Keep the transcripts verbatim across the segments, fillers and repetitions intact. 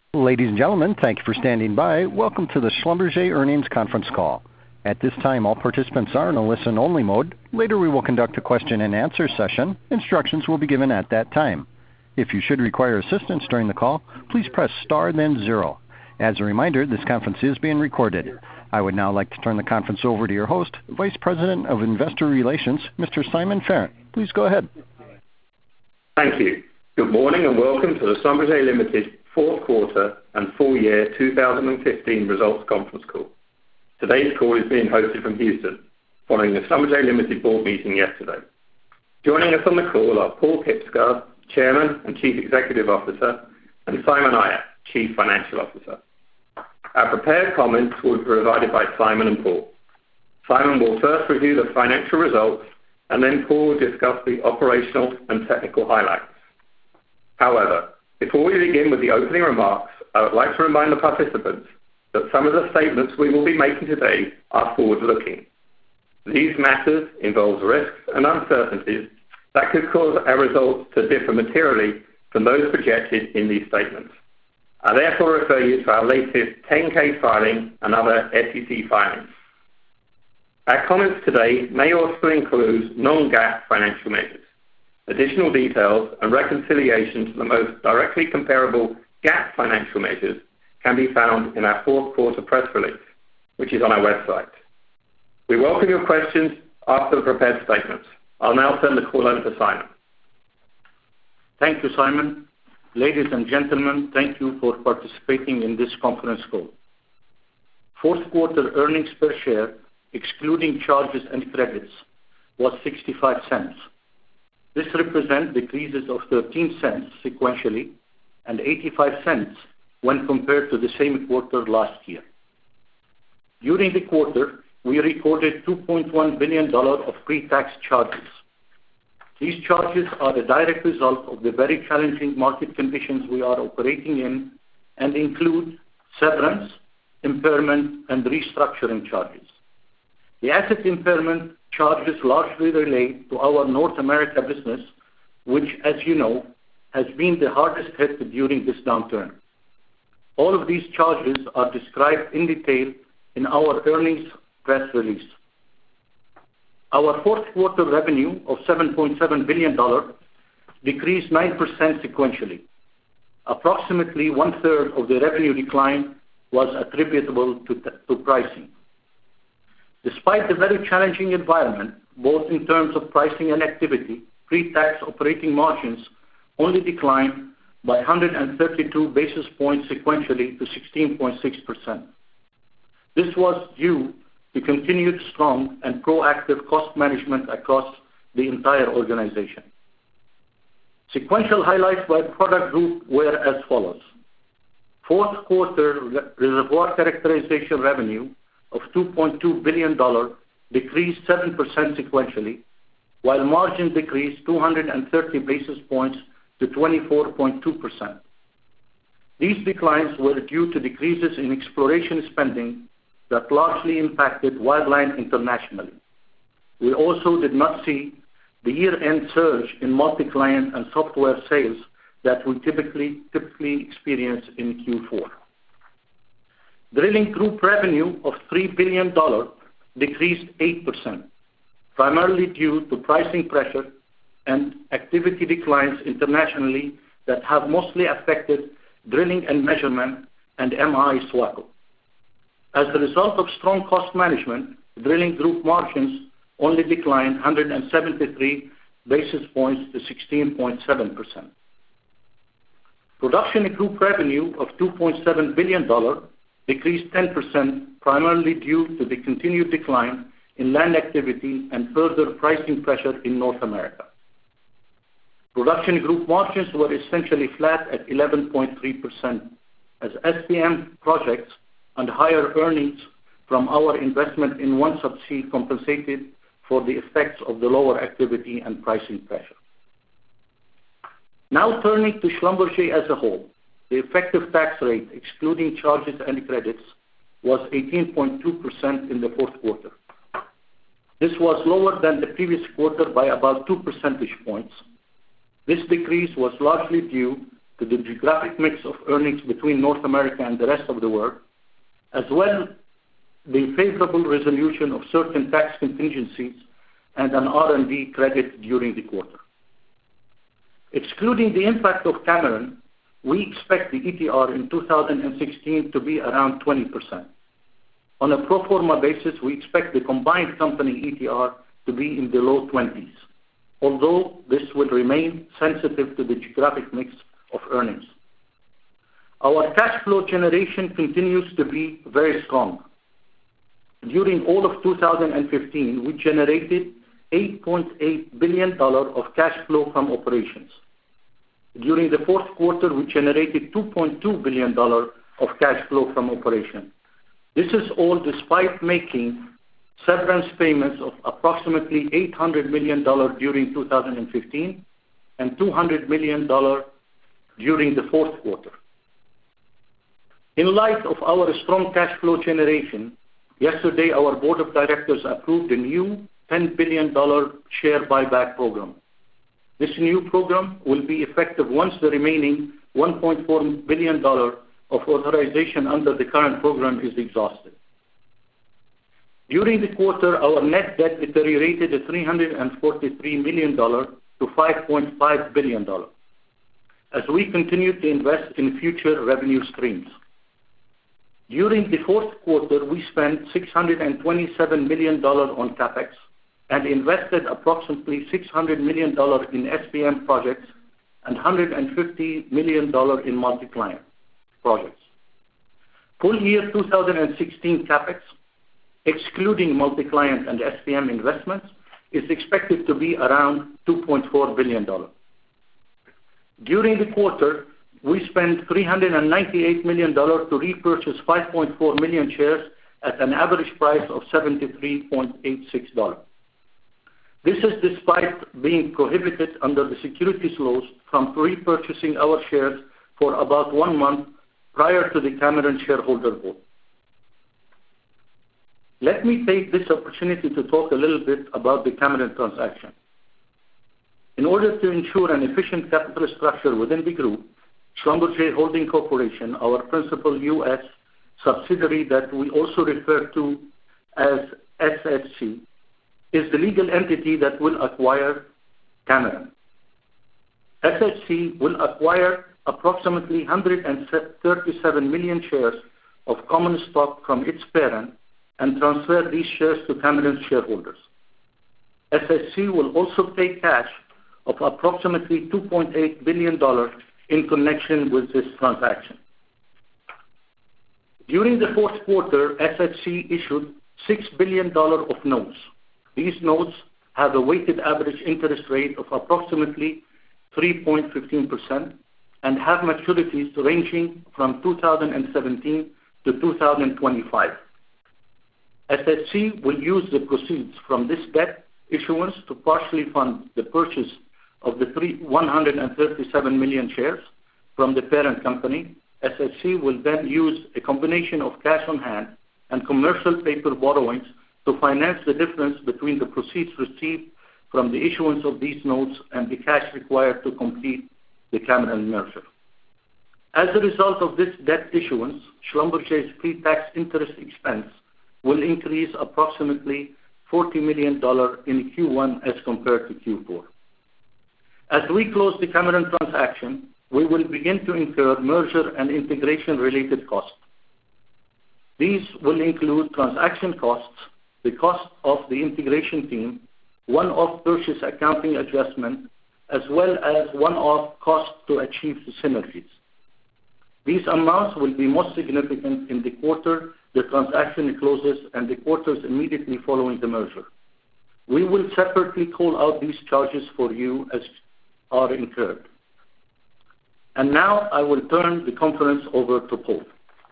Ladies and gentlemen, thank you for standing by. Welcome to the Schlumberger Earnings Conference Call. At this time, all participants are in a listen-only mode. Later, we will conduct a question-and-answer session. Instructions will be given at that time. If you should require assistance during the call, please press star then zero. As a reminder, this conference is being recorded. I would now like to turn the conference over to your host, Vice President of Investor Relations, Mister Simon Farrant. Please go ahead. Thank you. Good morning and welcome to the Schlumberger Limited fourth quarter and full year two thousand fifteen results conference call. Today's call is being hosted from Houston, following the Schlumberger Limited board meeting yesterday. Joining us on the call are Paal Kibsgaard, Chairman and Chief Executive Officer, and Simon Ayat, Chief Financial Officer. Our prepared comments will be provided by Simon and Paal. Simon will first review the financial results, and then Paal will discuss the operational and technical highlights. However, before we begin with the opening remarks, I would like to remind the participants that some of the statements we will be making today are forward-looking. These matters involve risks and uncertainties that could cause our results to differ materially from those projected in these statements. I therefore refer you to our latest ten K filing and other S E C filings. Our comments today may also include non-GAAP financial measures. Additional details and reconciliation to the most directly comparable GAAP financial measures can be found in our fourth quarter press release, which is on our website. We welcome your questions after the prepared statements. I'll now turn the call over to Simon. Thank you, Simon. Ladies and gentlemen, thank you for participating in this conference call. Fourth quarter earnings per share, excluding charges and credits, was sixty-five cents. This represents decreases of thirteen cents sequentially and eighty-five cents when compared to the same quarter last year. During the quarter, we recorded two point one billion dollars of pre-tax charges. These charges are the direct result of the very challenging market conditions we are operating in and include severance, impairment, and restructuring charges. The asset impairment charges largely relate to our North America business, which, as you know, has been the hardest hit during this downturn. All of these charges are described in detail in our earnings press release. Our fourth quarter revenue of seven point seven billion dollars decreased nine percent sequentially. Approximately one-third of the revenue decline was attributable to, to pricing. Despite the very challenging environment, both in terms of pricing and activity, pre-tax operating margins only declined by one hundred thirty-two basis points sequentially to sixteen point six percent. This was due to continued strong and proactive cost management across the entire organization. Sequential highlights by product group were as follows. Fourth quarter reservoir characterization revenue of two point two billion dollars decreased seven percent sequentially, while margin decreased two hundred thirty basis points to twenty-four point two percent. These declines were due to decreases in exploration spending that largely impacted wireline internationally. We also did not see the year-end surge in multi-client and software sales that we typically, typically experience in Q four. Drilling group revenue of three billion dollars decreased eight percent, primarily due to pricing pressure and activity declines internationally that have mostly affected drilling and measurement and M I SWACO. As a result of strong cost management, drilling group margins only declined one hundred seventy-three basis points to sixteen point seven percent. Production group revenue of two point seven billion dollars decreased ten percent, primarily due to the continued decline in land activity and further pricing pressure in North America. Production group margins were essentially flat at eleven point three percent, as S P M projects and higher earnings from our investment in OneSubsea compensated for the effects of the lower activity and pricing pressure. Now turning to Schlumberger as a whole, the effective tax rate, excluding charges and credits, was eighteen point two percent in the fourth quarter. This was lower than the previous quarter by about two percentage points. This decrease was largely due to the geographic mix of earnings between North America and the rest of the world, as well the favorable resolution of certain tax contingencies and an R and D credit during the quarter. Excluding the impact of Cameron, we expect the E T R in two thousand sixteen to be around twenty percent. On a pro forma basis, we expect the combined company E T R to be in the low twenties, although this will remain sensitive to the geographic mix of earnings. Our cash flow generation continues to be very strong. During all of two thousand fifteen, we generated eight point eight billion dollars of cash flow from operations. During the fourth quarter, we generated two point two billion dollars of cash flow from operations. This is all despite making severance payments of approximately eight hundred million dollars during two thousand fifteen and two hundred million dollars during the fourth quarter. In light of our strong cash flow generation, yesterday our board of directors approved a new ten billion dollars share buyback program. This new program will be effective once the remaining one point four billion dollars of authorization under the current program is exhausted. During the quarter, our net debt deteriorated to three hundred forty-three million dollars to five point five billion dollars as we continue to invest in future revenue streams. During the fourth quarter, we spent six hundred twenty-seven million dollars on CapEx and invested approximately six hundred million dollars in S P M projects and one hundred fifty million dollars in multi-client projects. Full year two thousand sixteen CapEx, excluding multi-client and S P M investments, is expected to be around two point four billion dollars. During the quarter, we spent three hundred ninety-eight million dollars to repurchase five point four million shares at an average price of seventy-three dollars and eighty-six cents. This is despite being prohibited under the securities laws from repurchasing our shares for about one month prior to the Cameron shareholder vote. Let me take this opportunity to talk a little bit about the Cameron transaction. In order to ensure an efficient capital structure within the group, Schlumberger Holding Corporation, our principal U S subsidiary that we also refer to as S H C, is the legal entity that will acquire Cameron. S H C will acquire approximately one hundred thirty-seven million shares of common stock from its parent and transfer these shares to Cameron's shareholders. S H C will also pay cash of approximately two point eight billion dollars in connection with this transaction. During the fourth quarter, S H C issued six billion dollars of notes. These notes have a weighted average interest rate of approximately three point one five percent and have maturities ranging from two thousand seventeen to two thousand twenty-five. S H C will use the proceeds from this debt issuance to partially fund the purchase of the one hundred thirty-seven million shares from the parent company. S H C will then use a combination of cash on hand and commercial paper borrowings to finance the difference between the proceeds received from the issuance of these notes and the cash required to complete the Cameron merger. As a result of this debt issuance, Schlumberger's pre-tax interest expense will increase approximately forty million dollars in Q one as compared to Q four. As we close the Cameron transaction, we will begin to incur merger and integration-related costs. These will include transaction costs, the cost of the integration team, one-off purchase accounting adjustment, as well as one-off costs to achieve the synergies. These amounts will be most significant in the quarter the transaction closes and the quarters immediately following the merger. We will separately call out these charges for you as are incurred. And now I will turn the conference over to Paul.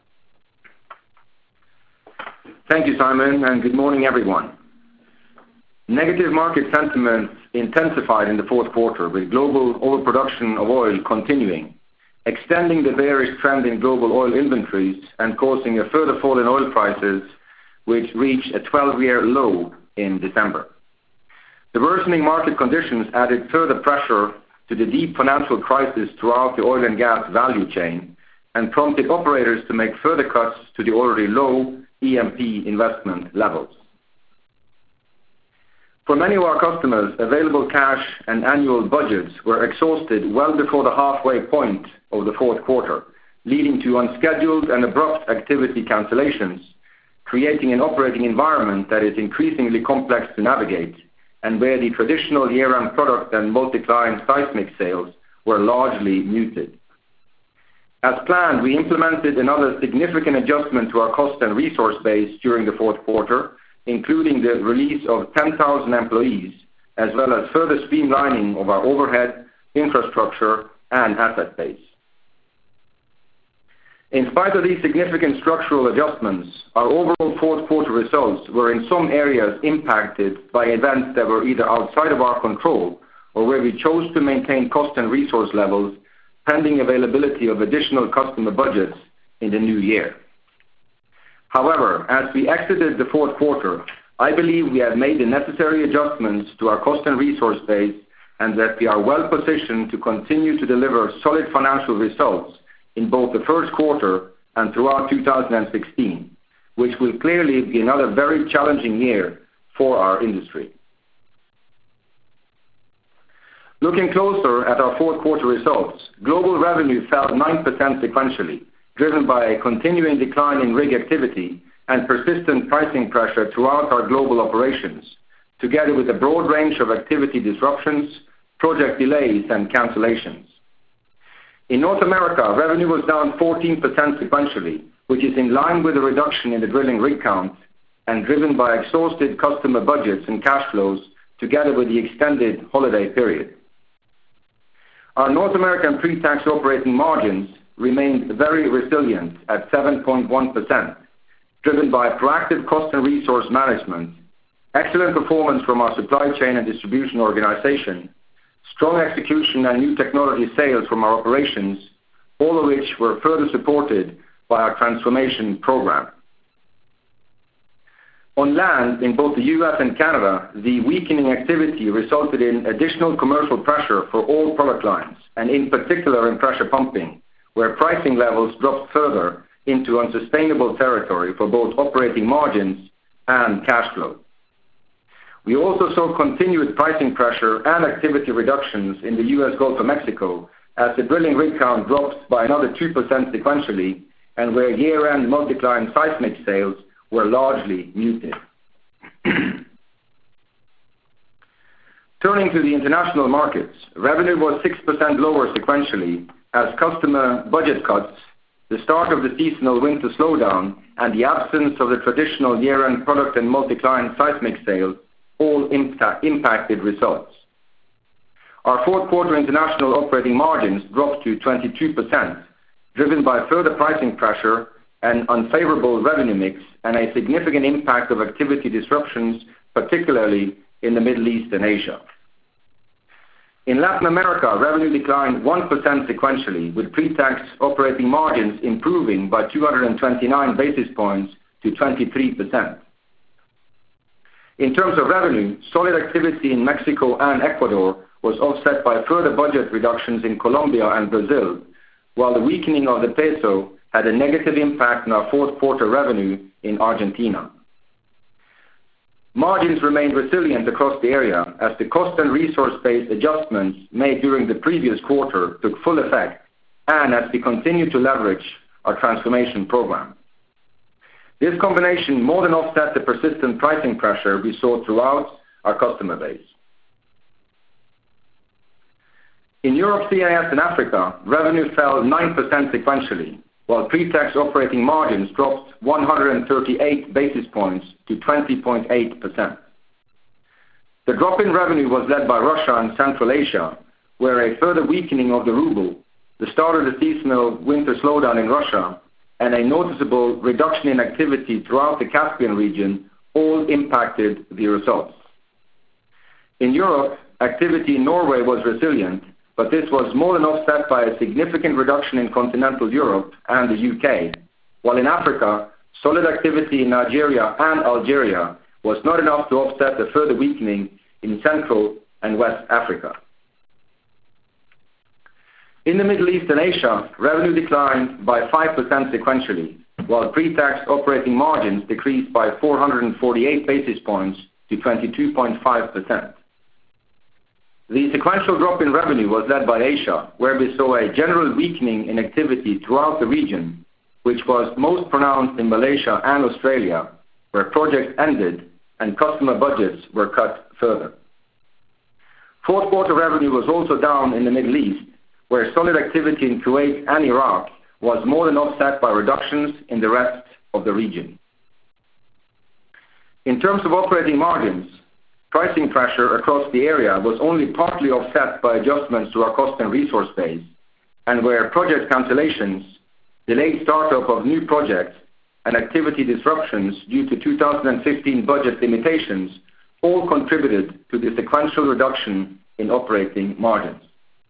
Thank you, Simon, and good morning, everyone. Negative market sentiment intensified in the fourth quarter, with global overproduction of oil continuing, extending the bearish trend in global oil inventories and causing a further fall in oil prices, which reached a twelve-year low in December. The worsening market conditions added further pressure to the deep financial crisis throughout the oil and gas value chain and prompted operators to make further cuts to the already low E M P investment levels. For many of our customers, available cash and annual budgets were exhausted well before the halfway point of the fourth quarter, leading to unscheduled and abrupt activity cancellations, creating an operating environment that is increasingly complex to navigate, and where the traditional year-end product and multi-client seismic sales were largely muted. As planned, we implemented another significant adjustment to our cost and resource base during the fourth quarter, including the release of ten thousand employees, as well as further streamlining of our overhead, infrastructure, and asset base. In spite of these significant structural adjustments, our overall fourth quarter results were in some areas impacted by events that were either outside of our control or where we chose to maintain cost and resource levels pending availability of additional customer budgets in the new year. However, as we exited the fourth quarter, I believe we have made the necessary adjustments to our cost and resource base and that we are well positioned to continue to deliver solid financial results in both the first quarter and throughout two thousand sixteen, which will clearly be another very challenging year for our industry. Looking closer at our fourth quarter results, global revenue fell nine percent sequentially, driven by a continuing decline in rig activity and persistent pricing pressure throughout our global operations, together with a broad range of activity disruptions, project delays, and cancellations. In North America, revenue was down fourteen percent sequentially, which is in line with a reduction in the drilling rig count and driven by exhausted customer budgets and cash flows together with the extended holiday period. Our North American pre-tax operating margins remained very resilient at seven point one percent, driven by proactive cost and resource management, excellent performance from our supply chain and distribution organization, strong execution and new technology sales from our operations, all of which were further supported by our transformation program. On land, in both the U S and Canada, the weakening activity resulted in additional commercial pressure for all product lines, and in particular in pressure pumping, where pricing levels dropped further into unsustainable territory for both operating margins and cash flow. We also saw continued pricing pressure and activity reductions in the U S Gulf of Mexico as the drilling rig count dropped by another two percent sequentially, and where year-end multi-client seismic sales were largely muted. Turning to the international markets, revenue was six percent lower sequentially as customer budget cuts, the start of the seasonal winter slowdown, and the absence of the traditional year-end product and multi-client seismic sales all impact, impacted results. Our fourth quarter international operating margins dropped to twenty-two percent, driven by further pricing pressure and unfavorable revenue mix and a significant impact of activity disruptions, particularly in the Middle East and Asia. In Latin America, revenue declined one percent sequentially, with pre-tax operating margins improving by two hundred twenty-nine basis points to twenty-three percent. In terms of revenue, solid activity in Mexico and Ecuador was offset by further budget reductions in Colombia and Brazil, while the weakening of the peso had a negative impact on our fourth quarter revenue in Argentina. Margins remained resilient across the area as the cost and resource-based adjustments made during the previous quarter took full effect and as we continue to leverage our transformation program. This combination more than offset the persistent pricing pressure we saw throughout our customer base. In Europe, C I S and Africa, revenue fell nine percent sequentially, while pre-tax operating margins dropped one hundred thirty-eight basis points to twenty point eight percent. The drop in revenue was led by Russia and Central Asia, where a further weakening of the ruble, the start of the seasonal winter slowdown in Russia, and a noticeable reduction in activity throughout the Caspian region all impacted the results. In Europe, activity in Norway was resilient, but this was more than offset by a significant reduction in continental Europe and the U K, while in Africa, solid activity in Nigeria and Algeria was not enough to offset the further weakening in Central and West Africa. In the Middle East and Asia, revenue declined by five percent sequentially, while pre-tax operating margins decreased by four hundred forty-eight basis points to twenty-two point five percent. The sequential drop in revenue was led by Asia, where we saw a general weakening in activity throughout the region, which was most pronounced in Malaysia and Australia, where projects ended and customer budgets were cut further. Fourth quarter revenue was also down in the Middle East, where solid activity in Kuwait and Iraq was more than offset by reductions in the rest of the region. In terms of operating margins, pricing pressure across the area was only partly offset by adjustments to our cost and resource base, and where project cancellations, delayed startup of new projects, and activity disruptions due to two thousand fifteen budget limitations all contributed to the sequential reduction in operating margins.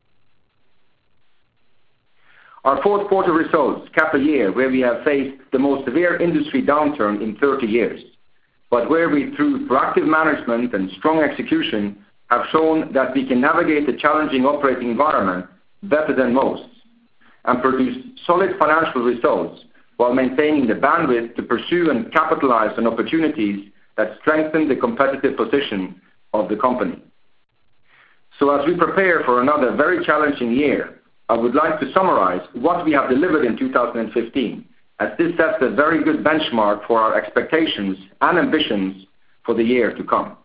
Our fourth quarter results cap a year where we have faced the most severe industry downturn in thirty years, but where we, through proactive management and strong execution, have shown that we can navigate the challenging operating environment better than most and produce solid financial results while maintaining the bandwidth to pursue and capitalize on opportunities that strengthen the competitive position of the company. So as we prepare for another very challenging year, I would like to summarize what we have delivered in two thousand fifteen, as this sets a very good benchmark for our expectations and ambitions for the year to come.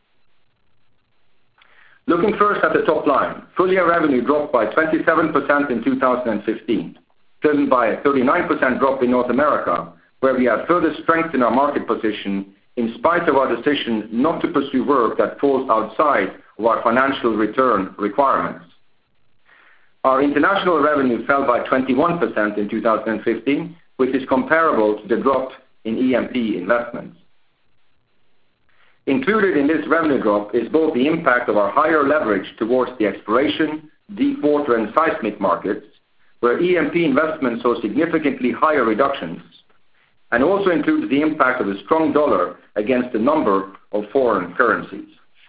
Looking first at the top line, full-year revenue dropped by twenty-seven percent in two thousand fifteen, driven by a thirty-nine percent drop in North America, where we have further strengthened our market position in spite of our decision not to pursue work that falls outside of our financial return requirements. Our international revenue fell by twenty-one percent in two thousand fifteen, which is comparable to the drop in E M P investments. Included in this revenue drop is both the impact of our higher leverage towards the exploration, deep water, and seismic markets, where E M P investments saw significantly higher reductions, and also includes the impact of a strong dollar against a number of foreign currencies.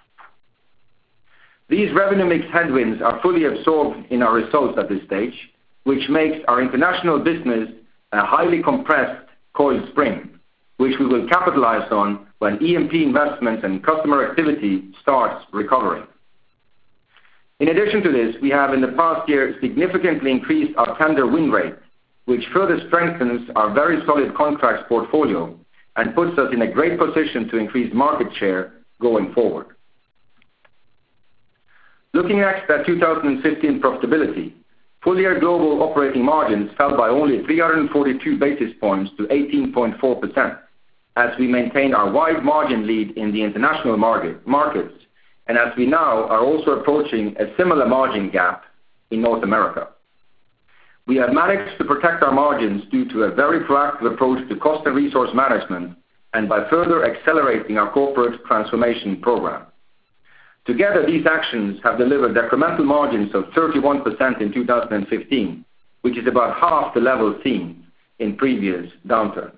These revenue mix headwinds are fully absorbed in our results at this stage, which makes our international business a highly compressed coiled spring, which we will capitalize on when E M P investments and customer activity starts recovering. In addition to this, we have in the past year significantly increased our tender win rate, which further strengthens our very solid contracts portfolio and puts us in a great position to increase market share going forward. Looking next at two thousand fifteen profitability, full-year global operating margins fell by only three hundred forty-two basis points to eighteen point four percent, as we maintain our wide margin lead in the international market, markets, and as we now are also approaching a similar margin gap in North America. We have managed to protect our margins due to a very proactive approach to cost and resource management and by further accelerating our corporate transformation program. Together, these actions have delivered decremental margins of thirty-one percent in two thousand fifteen, which is about half the level seen in previous downturns.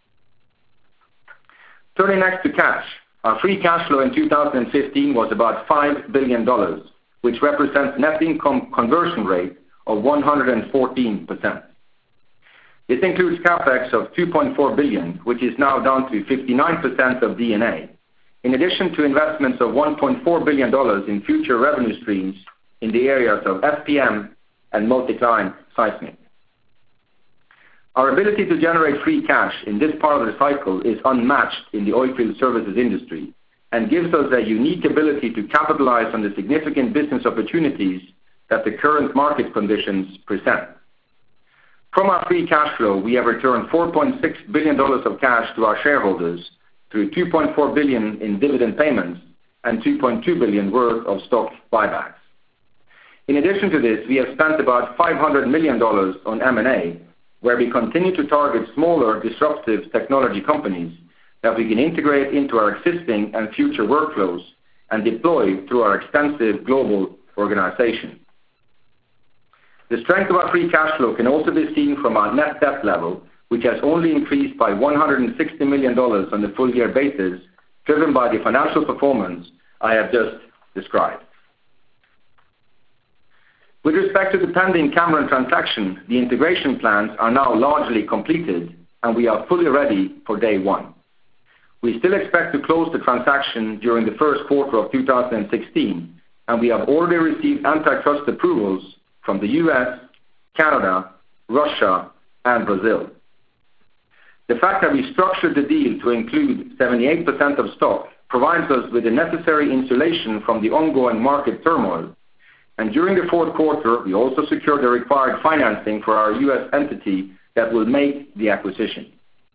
Turning next to cash, our free cash flow in two thousand fifteen was about five billion dollars, which represents net income conversion rate of one hundred fourteen percent. This includes CapEx of two point four billion dollars, which is now down to fifty-nine percent of D and A, in addition to investments of one point four billion dollars in future revenue streams in the areas of S P M and multi-client seismic. Our ability to generate free cash in this part of the cycle is unmatched in the oilfield services industry and gives us a unique ability to capitalize on the significant business opportunities that the current market conditions present. From our free cash flow, we have returned four point six billion dollars of cash to our shareholders through two point four billion dollars in dividend payments and two point two billion dollars worth of stock buybacks. In addition to this, we have spent about five hundred million dollars on M and A, where we continue to target smaller, disruptive technology companies that we can integrate into our existing and future workflows and deploy through our extensive global organization. The strength of our free cash flow can also be seen from our net debt level, which has only increased by one hundred sixty million dollars on the full-year basis, driven by the financial performance I have just described. With respect to the pending Cameron transaction, the integration plans are now largely completed, and we are fully ready for day one. We still expect to close the transaction during the first quarter of two thousand sixteen, and we have already received antitrust approvals from the U S, Canada, Russia, and Brazil. The fact that we structured the deal to include seventy-eight percent of stock provides us with the necessary insulation from the ongoing market turmoil, and during the fourth quarter, we also secured the required financing for our U S entity that will make the acquisition.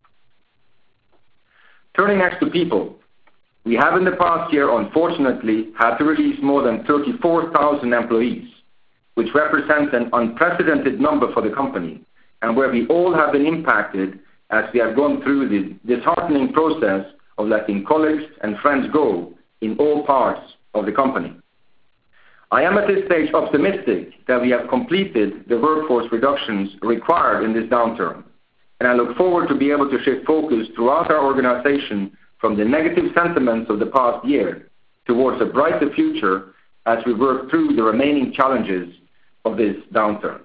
Turning next to people, we have in the past year unfortunately had to release more than thirty-four thousand employees, which represents an unprecedented number for the company, and where we all have been impacted as we have gone through the disheartening process of letting colleagues and friends go in all parts of the company. I am at this stage optimistic that we have completed the workforce reductions required in this downturn, and I look forward to be able to shift focus throughout our organization from the negative sentiments of the past year towards a brighter future as we work through the remaining challenges of this downturn.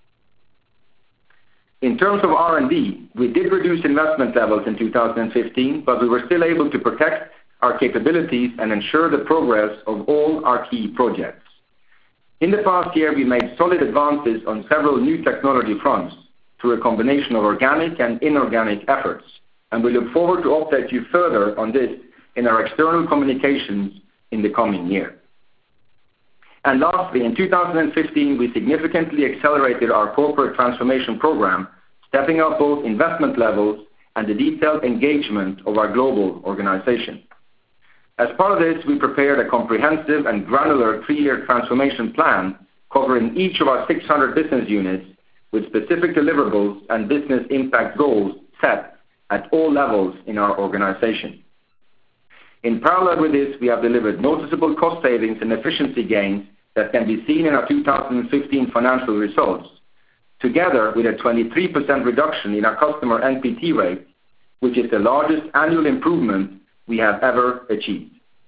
In terms of R and D, we did reduce investment levels in two thousand fifteen, but we were still able to protect our capabilities and ensure the progress of all our key projects. In the past year, we made solid advances on several new technology fronts through a combination of organic and inorganic efforts, and we look forward to update you further on this in our external communications in the coming year. And lastly, in two thousand fifteen, we significantly accelerated our corporate transformation program, stepping up both investment levels and the detailed engagement of our global organization. As part of this, we prepared a comprehensive and granular three-year transformation plan covering each of our six hundred business units with specific deliverables and business impact goals set at all levels in our organization. In parallel with this, we have delivered noticeable cost savings and efficiency gains that can be seen in our two thousand fifteen financial results, together with a twenty-three percent reduction in our customer N P T rate, which is the largest annual improvement we have ever achieved.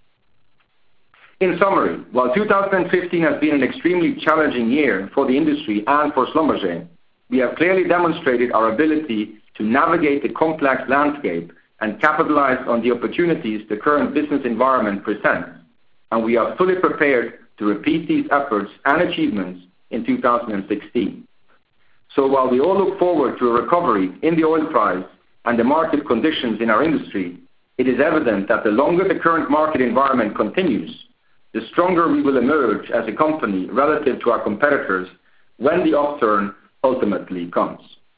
In summary, while two thousand fifteen has been an extremely challenging year for the industry and for Schlumberger, we have clearly demonstrated our ability to navigate the complex landscape and capitalize on the opportunities the current business environment presents, and we are fully prepared to repeat these efforts and achievements in two thousand sixteen. So while we all look forward to a recovery in the oil price and the market conditions in our industry, it is evident that the longer the current market environment continues, the stronger we will emerge as a company relative to our competitors when the upturn ultimately comes.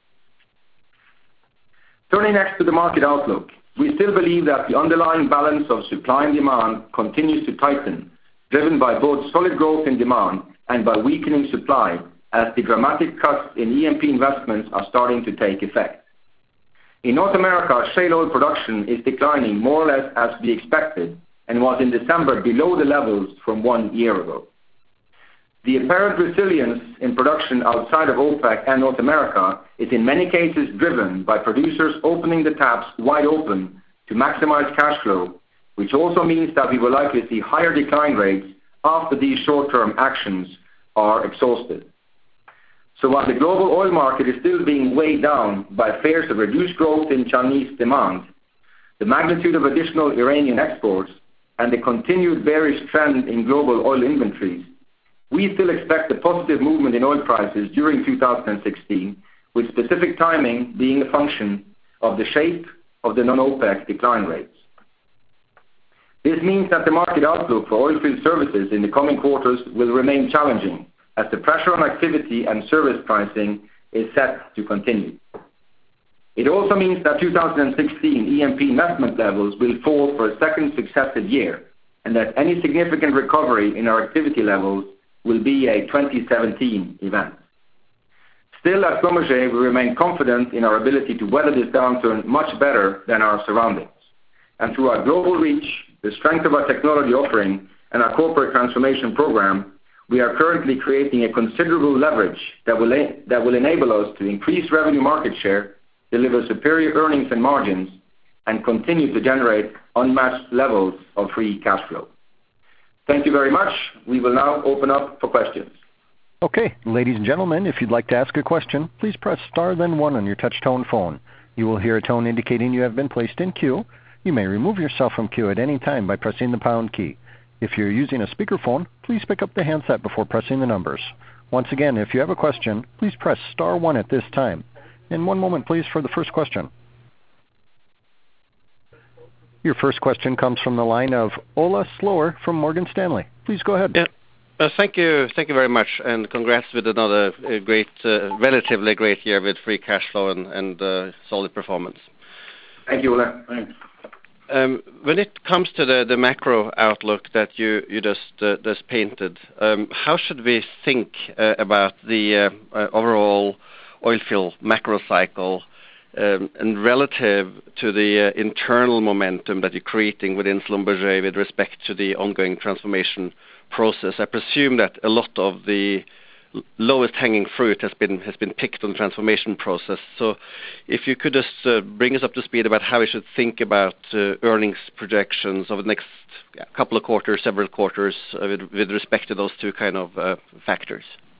Turning next to the market outlook, we still believe that the underlying balance of supply and demand continues to tighten, driven by both solid growth in demand and by weakening supply as the dramatic cuts in E and P investments are starting to take effect. In North America, shale oil production is declining more or less as we expected and was in December below the levels from one year ago. The apparent resilience in production outside of OPEC and North America is in many cases driven by producers opening the taps wide open to maximize cash flow, which also means that we will likely see higher decline rates after these short-term actions are exhausted. So while the global oil market is still being weighed down by fears of reduced growth in Chinese demand, the magnitude of additional Iranian exports, and the continued bearish trend in global oil inventories, we still expect a positive movement in oil prices during two thousand sixteen, with specific timing being a function of the shape of the non-OPEC decline rates. This means that the market outlook for oilfield services in the coming quarters will remain challenging, as the pressure on activity and service pricing is set to continue. It also means that two thousand sixteen E and P investment levels will fall for a second successive year, and that any significant recovery in our activity levels will be a twenty seventeen event. Still, at Schlumberger, we remain confident in our ability to weather this downturn much better than our surroundings. And through our global reach, the strength of our technology offering, and our corporate transformation program, we are currently creating a considerable leverage that will, that will enable us to increase revenue market share, deliver superior earnings and margins, and continue to generate unmatched levels of free cash flow. Thank you very much. We will now open up for questions. Okay, ladies and gentlemen, if you'd like to ask a question, please press star then one on your touch-tone phone. You will hear a tone indicating you have been placed in queue. You may remove yourself from queue at any time by pressing the pound key. If you're using a speakerphone, please pick up the handset before pressing the numbers. Once again, if you have a question, please press star one at this time. And one moment, please, for the first question. Your first question comes from the line of Ola Slower from Morgan Stanley. Please go ahead. Yeah. Uh, thank you. Thank you very much, and congrats with another uh, great, uh, relatively great year with free cash flow and, and uh, solid performance. Thank you, Ola. Thanks. Um, when it comes to the, the macro outlook that you, you just, uh, just painted, um, how should we think uh, about the uh, uh, overall oil field macro cycle um, and relative to the uh, internal momentum that you're creating within Schlumberger with respect to the ongoing transformation process? I presume that a lot of the lowest hanging fruit has been has been picked on the transformation process. So if you could just uh, bring us up to speed about how we should think about uh, earnings projections over the next yeah, couple of quarters, several quarters, uh, with, with respect to those two kind of uh, factors.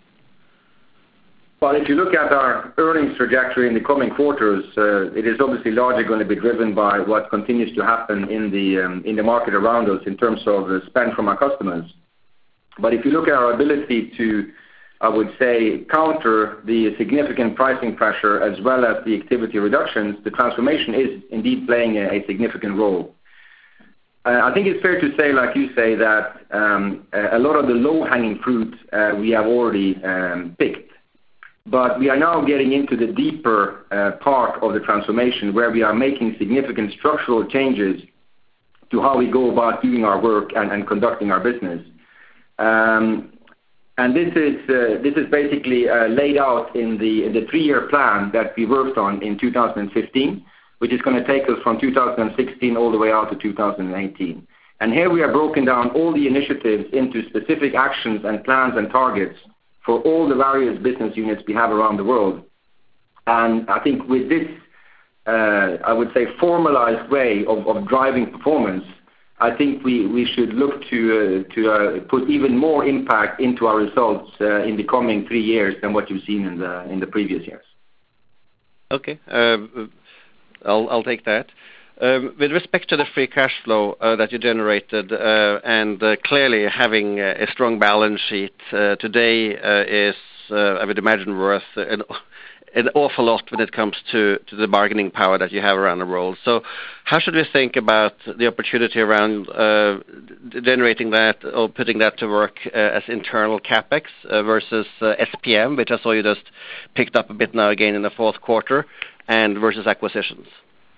Well, if you look at our earnings trajectory in the coming quarters, uh, it is obviously largely going to be driven by what continues to happen in the um, in the market around us in terms of uh, spend from our customers. But if you look at our ability to, I would say, counter the significant pricing pressure as well as the activity reductions, the transformation is indeed playing a, a significant role. Uh, I think it's fair to say, like you say, that um, a lot of the low-hanging fruit uh, we have already um, picked. But we are now getting into the deeper uh, part of the transformation where we are making significant structural changes to how we go about doing our work and, and conducting our business. Um, and this is uh, this is basically uh, laid out in the in the three-year plan that we worked on in two thousand fifteen, which is going to take us from two thousand sixteen all the way out to two thousand eighteen. And here we have broken down all the initiatives into specific actions and plans and targets for all the various business units we have around the world. And I think with this, uh, I would say, formalized way of, of driving performance, I think we, we should look to uh, to uh, put even more impact into our results uh, in the coming three years than what you've seen in the in the previous years. Okay, uh, I'll I'll take that. Um, with respect to the free cash flow uh, that you generated, uh, and uh, clearly having uh, a strong balance sheet uh, today uh, is, uh, I would imagine, worth an, an awful lot when it comes to, to the bargaining power that you have around the world. So how should we think about the opportunity around uh, generating that or putting that to work uh, as internal CapEx uh, versus uh, S P M, which I saw you just picked up a bit now again in the fourth quarter, and versus acquisitions?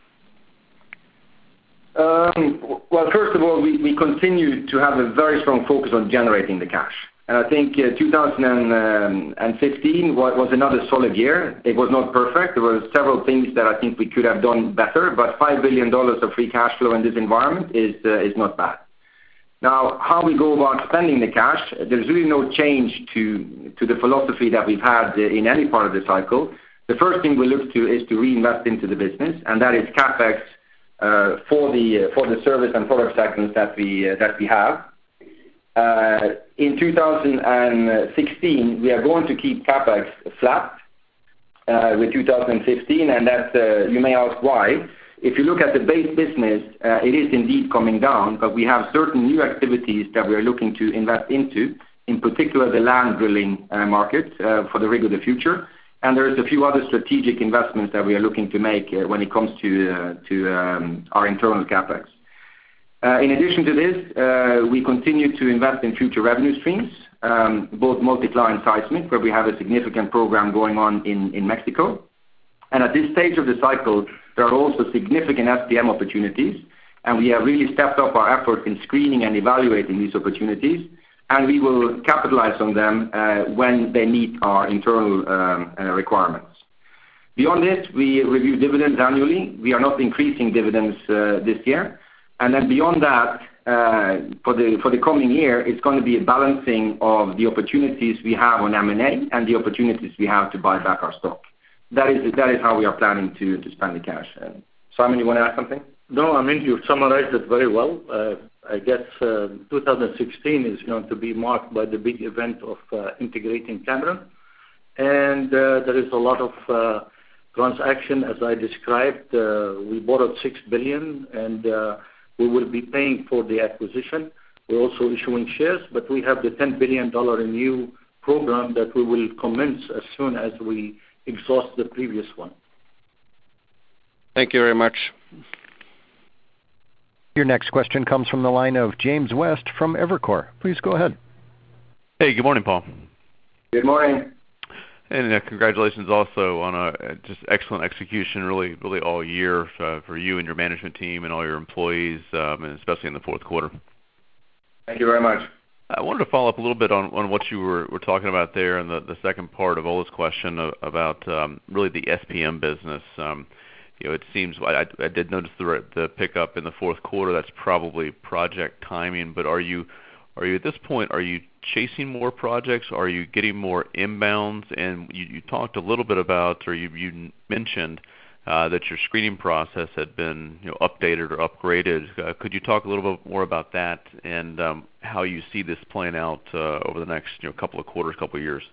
Um, well, first of all, we, we continue to have a very strong focus on generating the cash. And I think uh, two thousand fifteen was, was another solid year. It was not perfect. There were several things that I think we could have done better, but five billion dollars of free cash flow in this environment is, uh, is not bad. Now, how we go about spending the cash, there's really no change to, to the philosophy that we've had in any part of the cycle. The first thing we look to is to reinvest into the business, and that is CapEx Uh, for the uh, for the service and product segments that we uh, that we have. Uh, in two thousand sixteen, we are going to keep CapEx flat uh, with two thousand fifteen, and that uh, you may ask why. If you look at the base business, uh, it is indeed coming down, but we have certain new activities that we are looking to invest into, in particular the land drilling uh, market uh, for the rig of the future. And there's a few other strategic investments that we are looking to make uh, when it comes to uh, to um, our internal CapEx. Uh, in addition to this, uh, we continue to invest in future revenue streams, um, both multi-client seismic, where we have a significant program going on in, in Mexico. And at this stage of the cycle, there are also significant S P M opportunities, and we have really stepped up our efforts in screening and evaluating these opportunities. And we will capitalize on them uh, when they meet our internal um, uh, requirements. Beyond this, we review dividends annually. We are not increasing dividends uh, this year. And then beyond that, uh, for the for the coming year, it's going to be a balancing of the opportunities we have on M and A and the opportunities we have to buy back our stock. That is that is how we are planning to, to spend the cash. Uh, Simon, you want to add something? No, I mean, you summarized it very well. Uh, I guess uh, two thousand sixteen is going to be marked by the big event of uh, integrating Cameron. And uh, there is a lot of uh, transaction, as I described. Uh, we borrowed six billion dollars, and uh, we will be paying for the acquisition. We're also issuing shares, but we have the ten billion dollars in new program that we will commence as soon as we exhaust the previous one. Thank you very much. Your next question comes from the line of James West from Evercore. Please go ahead. Hey, good morning, Paul. Good morning. And uh, congratulations also on a just excellent execution, really, really all year uh, for you and your management team and all your employees, um, and especially in the fourth quarter. Thank you very much. I wanted to follow up a little bit on, on what you were, were talking about there in the, the second part of Ola's question of, about um, really the S P M business. Um, you know, it seems I, I did notice the, the pickup in the fourth quarter. That's probably project timing. But are you are you at this point? Are you chasing more projects? Are you getting more inbounds? And you, you talked a little bit about, or you, you mentioned uh, that your screening process had been you know, updated or upgraded. Uh, could you talk a little bit more about that and um, how you see this playing out uh, over the next you know, couple of quarters, couple of years?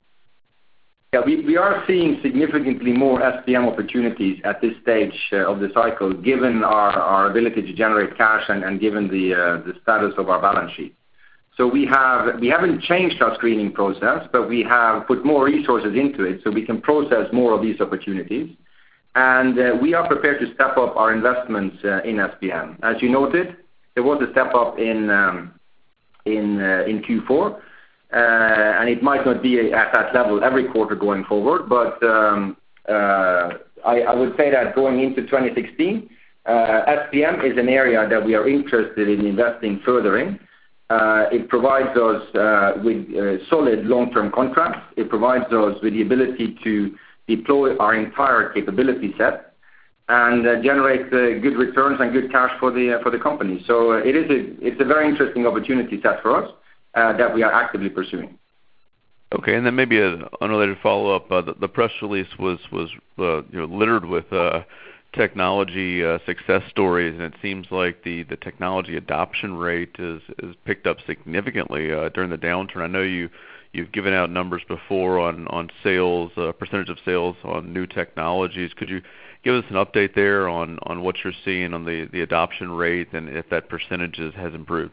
Yeah, we, we are seeing significantly more S P M opportunities at this stage uh, of the cycle, given our, our ability to generate cash and, and given the uh, the status of our balance sheet. So we have we haven't changed our screening process, but we have put more resources into it so we can process more of these opportunities. And uh, we are prepared to step up our investments uh, in S P M. As you noted, there was a step up in um, in uh, in Q four. Uh, and it might not be at that level every quarter going forward, but um, uh, I, I would say that going into twenty sixteen, uh, S P M is an area that we are interested in investing further in. Uh, it provides us uh, with uh, solid long-term contracts. It provides us with the ability to deploy our entire capability set and uh, generate uh, good returns and good cash for the uh, for the company. So uh, it is a, it's a very interesting opportunity set for us. Uh, that we are actively pursuing. Okay, and then maybe an unrelated follow-up. Uh, the, the press release was was uh, you know, littered with uh, technology uh, success stories, and it seems like the, the technology adoption rate is is picked up significantly uh, during the downturn. I know you you've given out numbers before on on sales, uh, percentage of sales on new technologies. Could you give us an update there on, on what you're seeing on the, the adoption rate and if that percentage has improved?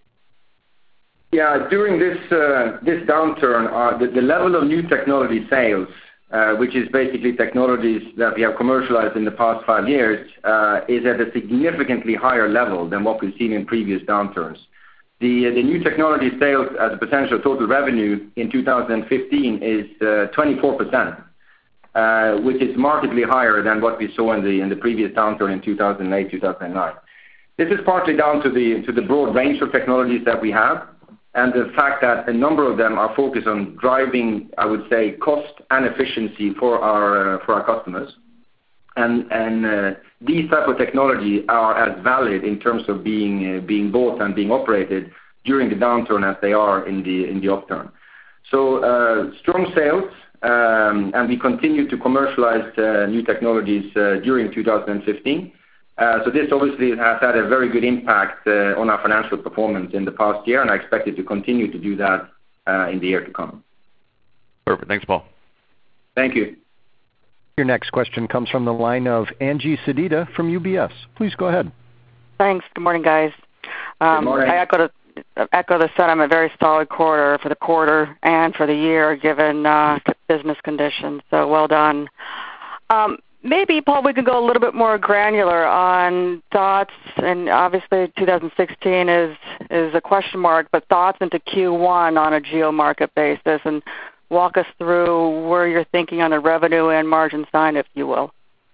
Yeah, during this uh, this downturn, uh, the, the level of new technology sales, uh, which is basically technologies that we have commercialized in the past five years, uh, is at a significantly higher level than what we've seen in previous downturns. The the new technology sales as a percentage of total revenue in two thousand fifteen is uh, twenty-four percent, uh, which is markedly higher than what we saw in the in the previous downturn in two thousand eight, two thousand nine. This is partly down to the to the broad range of technologies that we have, and the fact that a number of them are focused on driving, I would say, cost and efficiency for our uh, for our customers. And, and uh, these type of technology are as valid in terms of being uh, being bought and being operated during the downturn as they are in the in the upturn. So uh, strong sales, um, and we continue to commercialize uh, new technologies uh, during two thousand fifteen. Uh, so this obviously has had a very good impact uh, on our financial performance in the past year, and I expect it to continue to do that uh, in the year to come. Perfect. Thanks, Paul. Thank you. Your next question comes from the line of Angie Sedita from U B S. Please go ahead. Thanks. Good morning, guys. Um, Good morning. I echo the, echo the sentiment, a very solid quarter for the quarter and for the year, given uh, business conditions. So well done. Um, Maybe, Paul, we could go a little bit more granular on thoughts, and obviously two thousand sixteen is is a question mark, but thoughts into Q one on a geo-market basis, and walk us through where you're thinking on the revenue and margin side, if you will.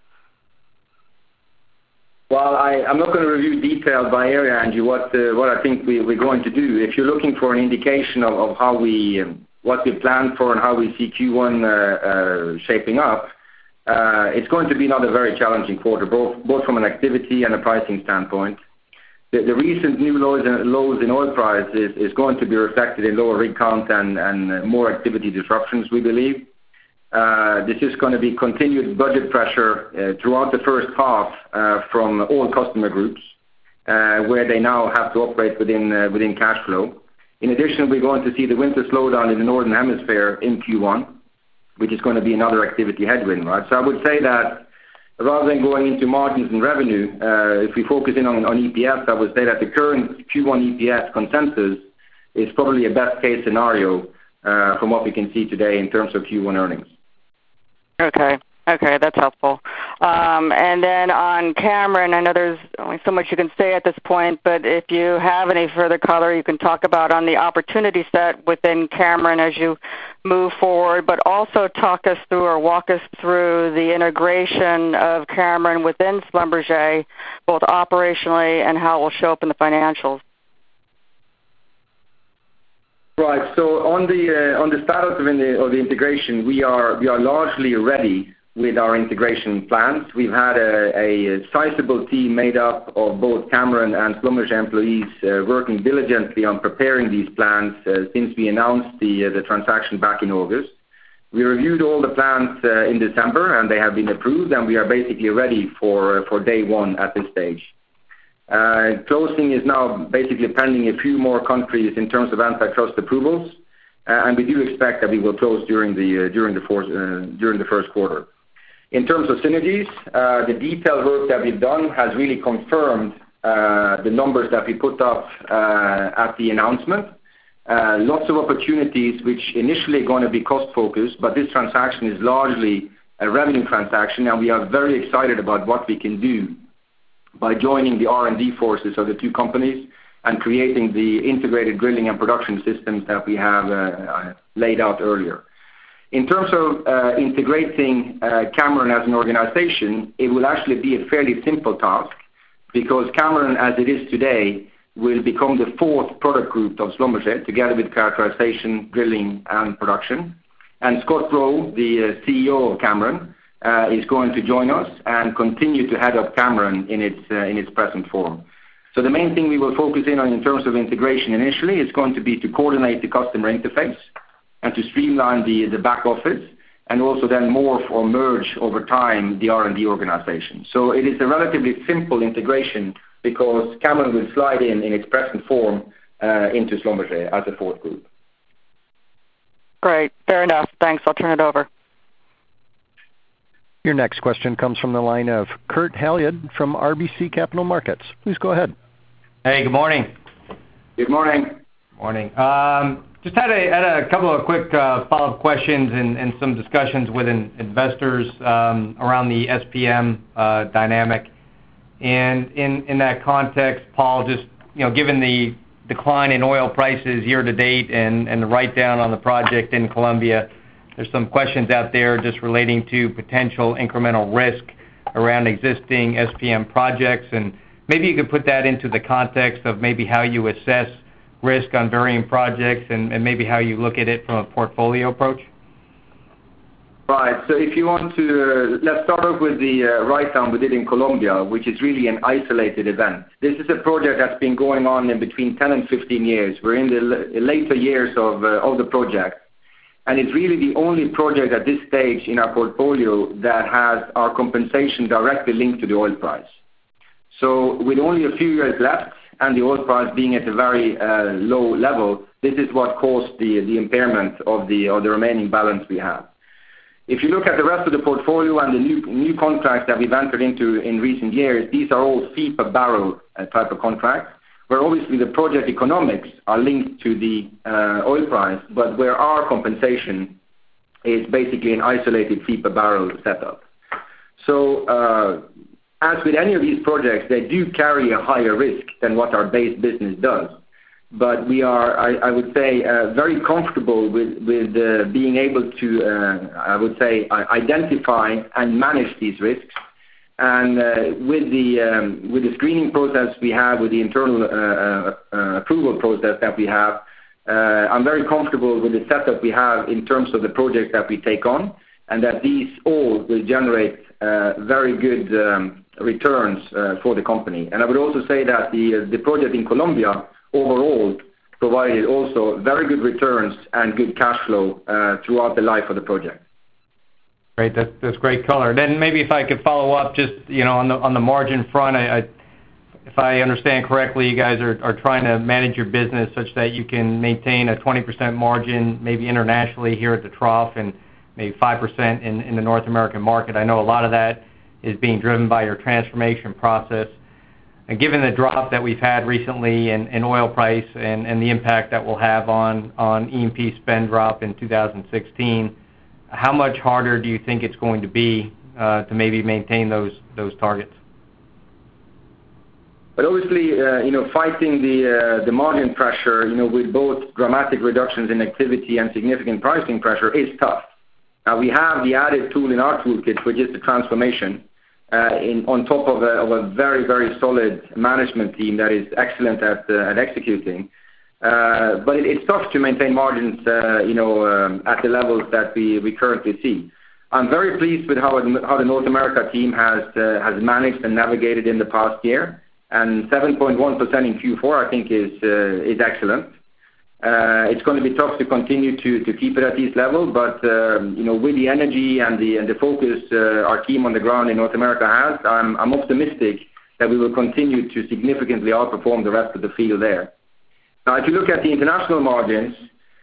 Well, I, I'm not going to review detail by area, Angie, what, uh, what I think we, we're going to do. If you're looking for an indication of, of how we, um, what we plan for and how we see Q one uh, uh, shaping up, Uh, it's going to be another very challenging quarter, both both from an activity and a pricing standpoint. The, the recent new lows in, lows in oil price is, is going to be reflected in lower rig count and, and more activity disruptions, we believe. uh, this is going to be continued budget pressure uh, throughout the first half uh, from all customer groups, uh, where they now have to operate within uh, within cash flow. In addition, we're going to see the winter slowdown in the Northern Hemisphere in Q one, which is going to be another activity headwind, right? So I would say that rather than going into margins and revenue, uh, if we focus in on, on E P S, I would say that the current Q one E P S consensus is probably a best case scenario uh, from what we can see today in terms of Q one earnings. Okay. Okay, that's helpful. Um, and then on Cameron, I know there's only so much you can say at this point, but if you have any further color you can talk about on the opportunity set within Cameron as you move forward, but also talk us through or walk us through the integration of Cameron within Schlumberger, both operationally and how it will show up in the financials. Right. So on the uh, on the status of the, of the integration, we are we are largely ready with our integration plans. We've had a, a sizable team made up of both Cameron and Schlumberger employees uh, working diligently on preparing these plans uh, since we announced the uh, the transaction back in August. We reviewed all the plans uh, in December, and they have been approved, and we are basically ready for uh, for day one at this stage. Uh, closing is now basically pending a few more countries in terms of antitrust approvals, uh, and we do expect that we will close during the uh, during the fourth, uh, during the first quarter. In terms of synergies, uh, the detailed work that we've done has really confirmed uh, the numbers that we put up uh, at the announcement. Uh, lots of opportunities which initially are going to be cost focused, but this transaction is largely a revenue transaction, and we are very excited about what we can do by joining the R and D forces of the two companies and creating the integrated drilling and production systems that we have uh, laid out earlier. In terms of uh, integrating uh, Cameron as an organization, it will actually be a fairly simple task because Cameron, as it is today, will become the fourth product group of Schlumberger, together with characterization, drilling, and production. And Scott Rowe, the uh, C E O of Cameron, uh, is going to join us and continue to head up Cameron in its uh, in its present form. So the main thing we will focus in on in terms of integration initially is going to be to coordinate the customer interface and to streamline the, the back office, and also then morph or merge over time the R and D organization. So it is a relatively simple integration because Cameron will slide in in its present form uh, into Schlumberger as a fourth group. Great. Fair enough. Thanks. I'll turn it over. Your next question comes from the line of Kurt Hallead from R B C Capital Markets. Please go ahead. Hey, good morning. Good morning. Morning. Um, just had a, had a couple of quick uh, follow-up questions and, and some discussions with in, investors um, around the S P M uh, dynamic. And in, in that context, Paul, just you know, given the decline in oil prices year to date and, and the write-down on the project in Colombia, there's some questions out there just relating to potential incremental risk around existing S P M projects. And maybe you could put that into the context of maybe how you assess risk on varying projects and, and maybe how you look at it from a portfolio approach. Right. So if you want to, uh, let's start off with the uh, write-down we did in Colombia, which is really an isolated event. This is a project that's been going on in between ten and fifteen years. We're in the l- later years of, uh, of the project. And it's really the only project at this stage in our portfolio that has our compensation directly linked to the oil price. So with only a few years left and the oil price being at a very uh, low level, this is what caused the, the impairment of the, of the remaining balance we have. If you look at the rest of the portfolio and the new, new contracts that we've entered into in recent years, these are all fee per barrel uh, type of contracts, where obviously the project economics are linked to the uh, oil price, but where our compensation is basically an isolated fee per barrel setup. So uh, as with any of these projects, they do carry a higher risk than what our base business does. But we are, I, I would say, uh, very comfortable with, with uh, being able to, uh, I would say, identify and manage these risks. And uh, with the um, with the screening process we have, with the internal uh, uh, approval process that we have, uh, I'm very comfortable with the setup we have in terms of the projects that we take on, and that these all will generate uh, very good um, returns uh, for the company. And I would also say that the the project in Colombia overall provided also very good returns and good cash flow uh, throughout the life of the project. Great. That's, that's great color. Then maybe if I could follow up just, you know, on the, on the margin front, I, I, if I understand correctly, you guys are, are trying to manage your business such that you can maintain a twenty percent margin, maybe internationally here at the trough, and maybe five percent in, in the North American market. I know a lot of that is being driven by your transformation process. And given the drop that we've had recently in, in oil price and, and the impact that will have on, on E and P spend drop in two thousand sixteen, how much harder do you think it's going to be uh, to maybe maintain those those targets? But obviously, uh, you know, fighting the uh, the margin pressure, you know, with both dramatic reductions in activity and significant pricing pressure is tough. Now we have the added tool in our toolkit, which is the transformation, uh, in on top of a, of a very very solid management team that is excellent at uh, at executing. Uh, but it, it's tough to maintain margins, uh, you know, um, at the levels that we, we currently see. I'm very pleased with how, it, how the North America team has uh, has managed and navigated in the past year. And seven point one percent in Q four, I think, is uh, is excellent. Uh, it's going to be tough to continue to, to keep it at these levels, but um, you know, with the energy and the and the focus uh, our team on the ground in North America has, I'm I'm optimistic that we will continue to significantly outperform the rest of the field there. Now, if you look at the international margins,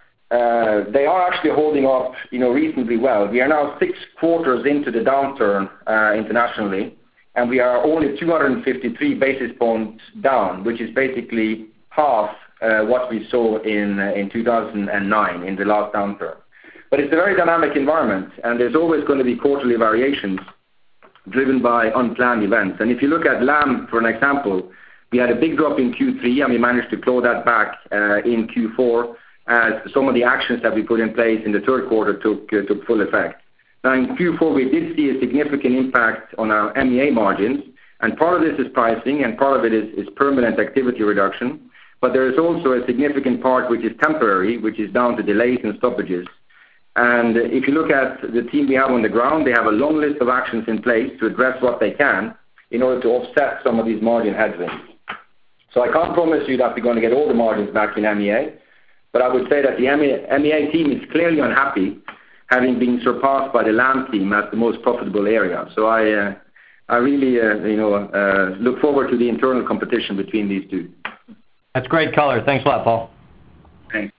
uh, they are actually holding up, you know, reasonably well. We are now six quarters into the downturn uh, internationally, and we are only two hundred fifty-three basis points down, which is basically half uh, what we saw in uh, in two thousand nine in the last downturn. But it's a very dynamic environment, and there's always going to be quarterly variations driven by unplanned events. And if you look at lamb, for an example, we had a big drop in Q three, and we managed to claw that back uh, in Q four as some of the actions that we put in place in the third quarter took uh, took full effect. Now in Q four, we did see a significant impact on our M E A margins, and part of this is pricing, and part of it is, is permanent activity reduction. But there is also a significant part which is temporary, which is down to delays and stoppages. And if you look at the team we have on the ground, they have a long list of actions in place to address what they can in order to offset some of these margin headwinds. So I can't promise you that we're going to get all the margins back in M E A, but I would say that the M E A team is clearly unhappy, having been surpassed by the lamb team as the most profitable area. So I, uh, I really, uh, you know, uh, look forward to the internal competition between these two. That's great color. Thanks a lot, Paul. Thanks.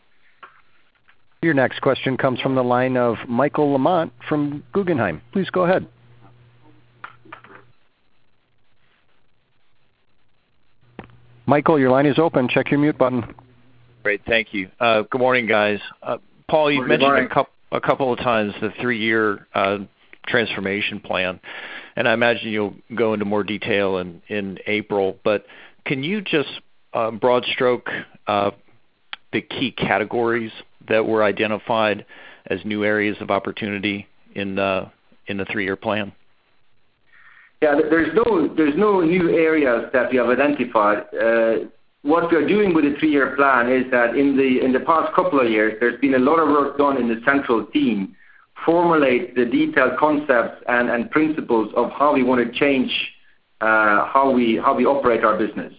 Your next question comes from the line of Michael Lamont from Guggenheim. Please go ahead. Michael, your line is open. Check your mute button. Great, thank you. Uh, good morning, guys. Uh, Paul, you've mentioned a couple, a couple of times the three-year uh, transformation plan, and I imagine you'll go into more detail in, in April, but can you just uh, broad stroke uh, the key categories that were identified as new areas of opportunity in the, in the three-year plan? Yeah, there's no there's no new areas that we have identified. Uh, what we are doing with the three-year plan is that in the in the past couple of years, there's been a lot of work done in the central team, formulate the detailed concepts and, and principles of how we want to change uh, how we how we operate our business.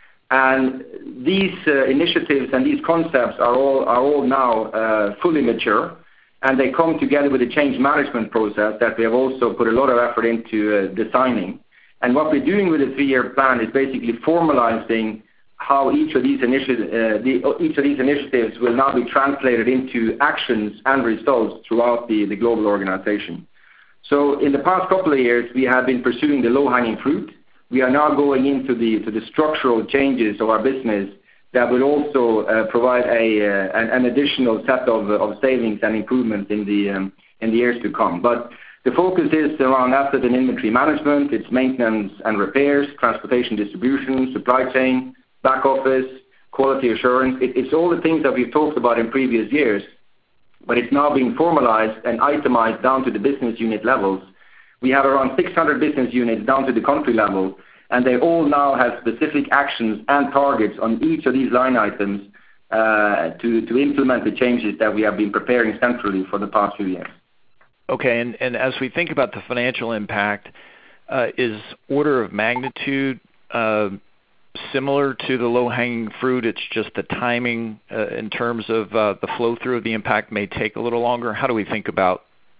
And these uh, initiatives and these concepts are all are all now uh, fully mature. And they come together with a change management process that we have also put a lot of effort into uh, designing. And what we're doing with the three-year plan is basically formalizing how each of these, initi- uh, the, each of these initiatives will now be translated into actions and results throughout the, the global organization. So in the past couple of years, we have been pursuing the low-hanging fruit. We are now going into the, to the structural changes of our business that will also uh, provide a, uh, an, an additional set of, of savings and improvements in the, um, in the years to come. But the focus is around asset and inventory management, it's maintenance and repairs, transportation distribution, supply chain, back office, quality assurance. It, it's all the things that we've talked about in previous years, but it's now being formalized and itemized down to the business unit levels. We have around six hundred business units down to the country level, and they all now have specific actions and targets on each of these line items uh, to, to implement the changes that we have been preparing centrally for the past few years. Okay, and, and as we think about the financial impact, uh, is order of magnitude uh, similar to the low-hanging fruit? It's just the timing uh, in terms of uh, the flow-through of the impact may take a little longer? How do we think about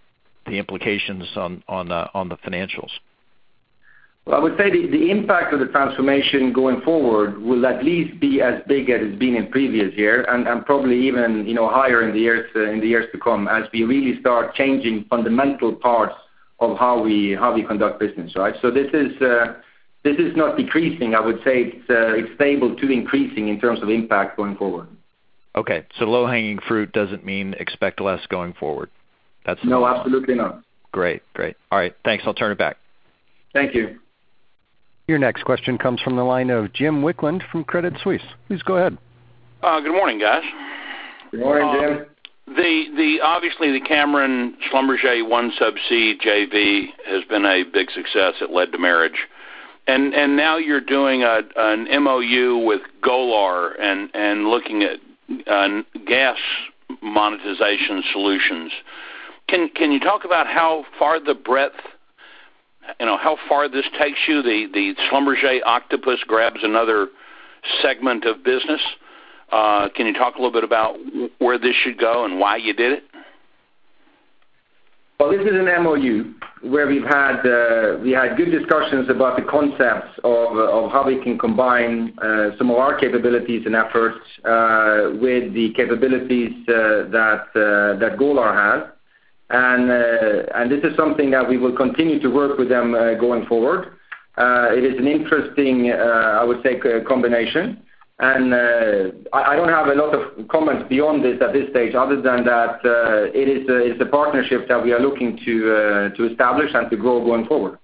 the implications on on uh, on the financials? Well, I would say the, the impact of the transformation going forward will at least be as big as it's been in previous year, and, and probably even you know higher in the years uh, in the years to come, as we really start changing fundamental parts of how we how we conduct business. Right. So this is uh, this is not decreasing. I would say it's uh, it's stable to increasing in terms of impact going forward. Okay. So low hanging fruit doesn't mean expect less going forward. That's no, absolutely not. Great, great. All right. Thanks. I'll turn it back. Thank you. Your next question comes from the line of Jim Wickland from Credit Suisse. Please go ahead. Uh, good morning, guys. Good morning, uh, Jim. The the obviously the Cameron Schlumberger OneSubsea J V has been a big success. It led to marriage, and and now you're doing a an M O U with Golar and and looking at uh, gas monetization solutions. Can can you talk about how far the breadth? You know, how far this takes you? The the Schlumberger octopus grabs another segment of business. Uh, can you talk a little bit about where this should go and why you did it? Well, this is an M O U where we've had uh, we had good discussions about the concepts of of how we can combine uh, some of our capabilities and efforts uh, with the capabilities uh, that uh, that Golar has. And, uh, and this is something that we will continue to work with them uh, going forward. Uh, it is an interesting, uh, I would say, combination. And uh, I, I don't have a lot of comments beyond this at this stage, other than that uh, it is a, it's a partnership that we are looking to uh, to establish and to grow going forward.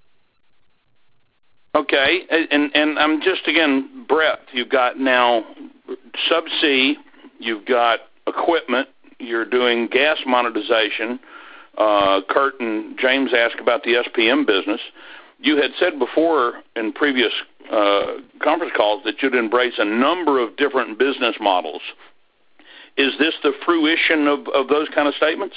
Okay, and and I'm just again breadth. You've got now subsea, you've got equipment, you're doing gas monetization. Uh, Kurt and James asked about the S P M business. You had said before in previous uh, conference calls that you'd embrace a number of different business models. Is this the fruition of, of those kind of statements?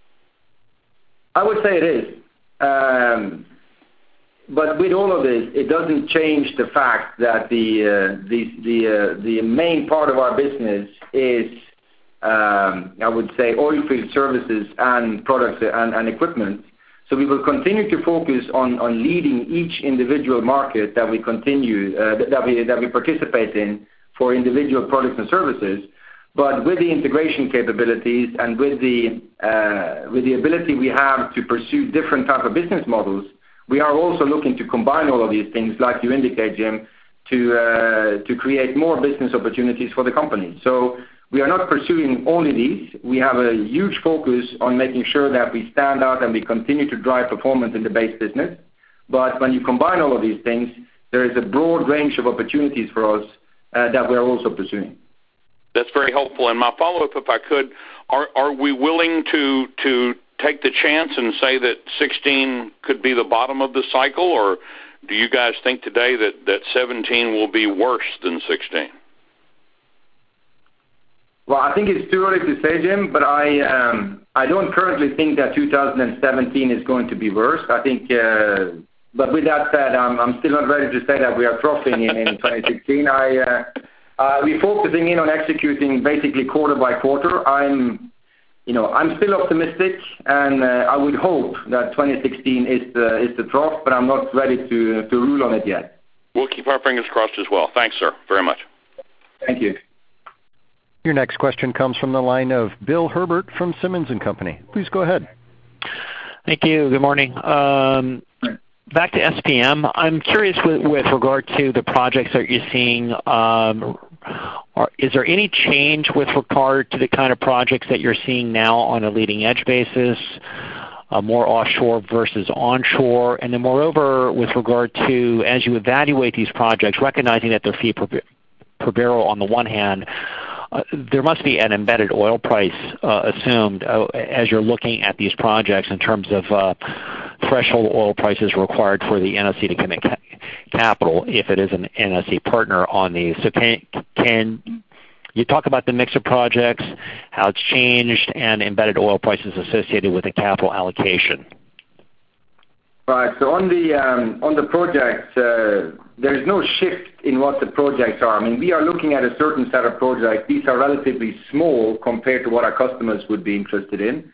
I would say it is. Um, but with all of this, it doesn't change the fact that the uh, the the, uh, the main part of our business is Um, I would say oil field services and products and, and equipment. So we will continue to focus on, on leading each individual market that we continue uh, that we that we participate in for individual products and services. But with the integration capabilities and with the uh, with the ability we have to pursue different type of business models, we are also looking to combine all of these things, like you indicate, Jim, to uh, to create more business opportunities for the company. So we are not pursuing only these. We have a huge focus on making sure that we stand out and we continue to drive performance in the base business. But when you combine all of these things, there is a broad range of opportunities for us uh, that we are also pursuing. That's very helpful. And my follow-up, if I could, are are we willing to to take the chance and say that sixteen could be the bottom of the cycle, or do you guys think today that, that seventeen will be worse than sixteen? Well, I think it's too early to say, Jim, but I um, I don't currently think that two thousand seventeen is going to be worse. I think, uh, but with that said, I'm, I'm still not ready to say that we are troughing in, in twenty sixteen. I uh, uh, we're focusing in on executing basically quarter by quarter. I'm, you know, I'm still optimistic, and uh, I would hope that twenty sixteen is the is the trough, but I'm not ready to to rule on it yet. We'll keep our fingers crossed as well. Thanks, sir, very much. Thank you. Your next question comes from the line of Bill Herbert from Simmons and Company. Please go ahead. Thank you. Good morning. Um, back to S P M. I'm curious with, with regard to the projects that you're seeing. Um, are, is there any change with regard to the kind of projects that you're seeing now on a leading edge basis? Uh, more offshore versus onshore? And then moreover, with regard to, as you evaluate these projects, recognizing that they're fee per, per barrel on the one hand, Uh, there must be an embedded oil price uh, assumed uh, as you're looking at these projects in terms of uh, threshold oil prices required for the N O C to commit ca- capital if it is an N O C partner on these. So can, can you talk about the mix of projects, how it's changed, and embedded oil prices associated with the capital allocation? Right. So on the um, on the projects, uh, there is no shift in what the projects are. I mean, we are looking at a certain set of projects. These are relatively small compared to what our customers would be interested in.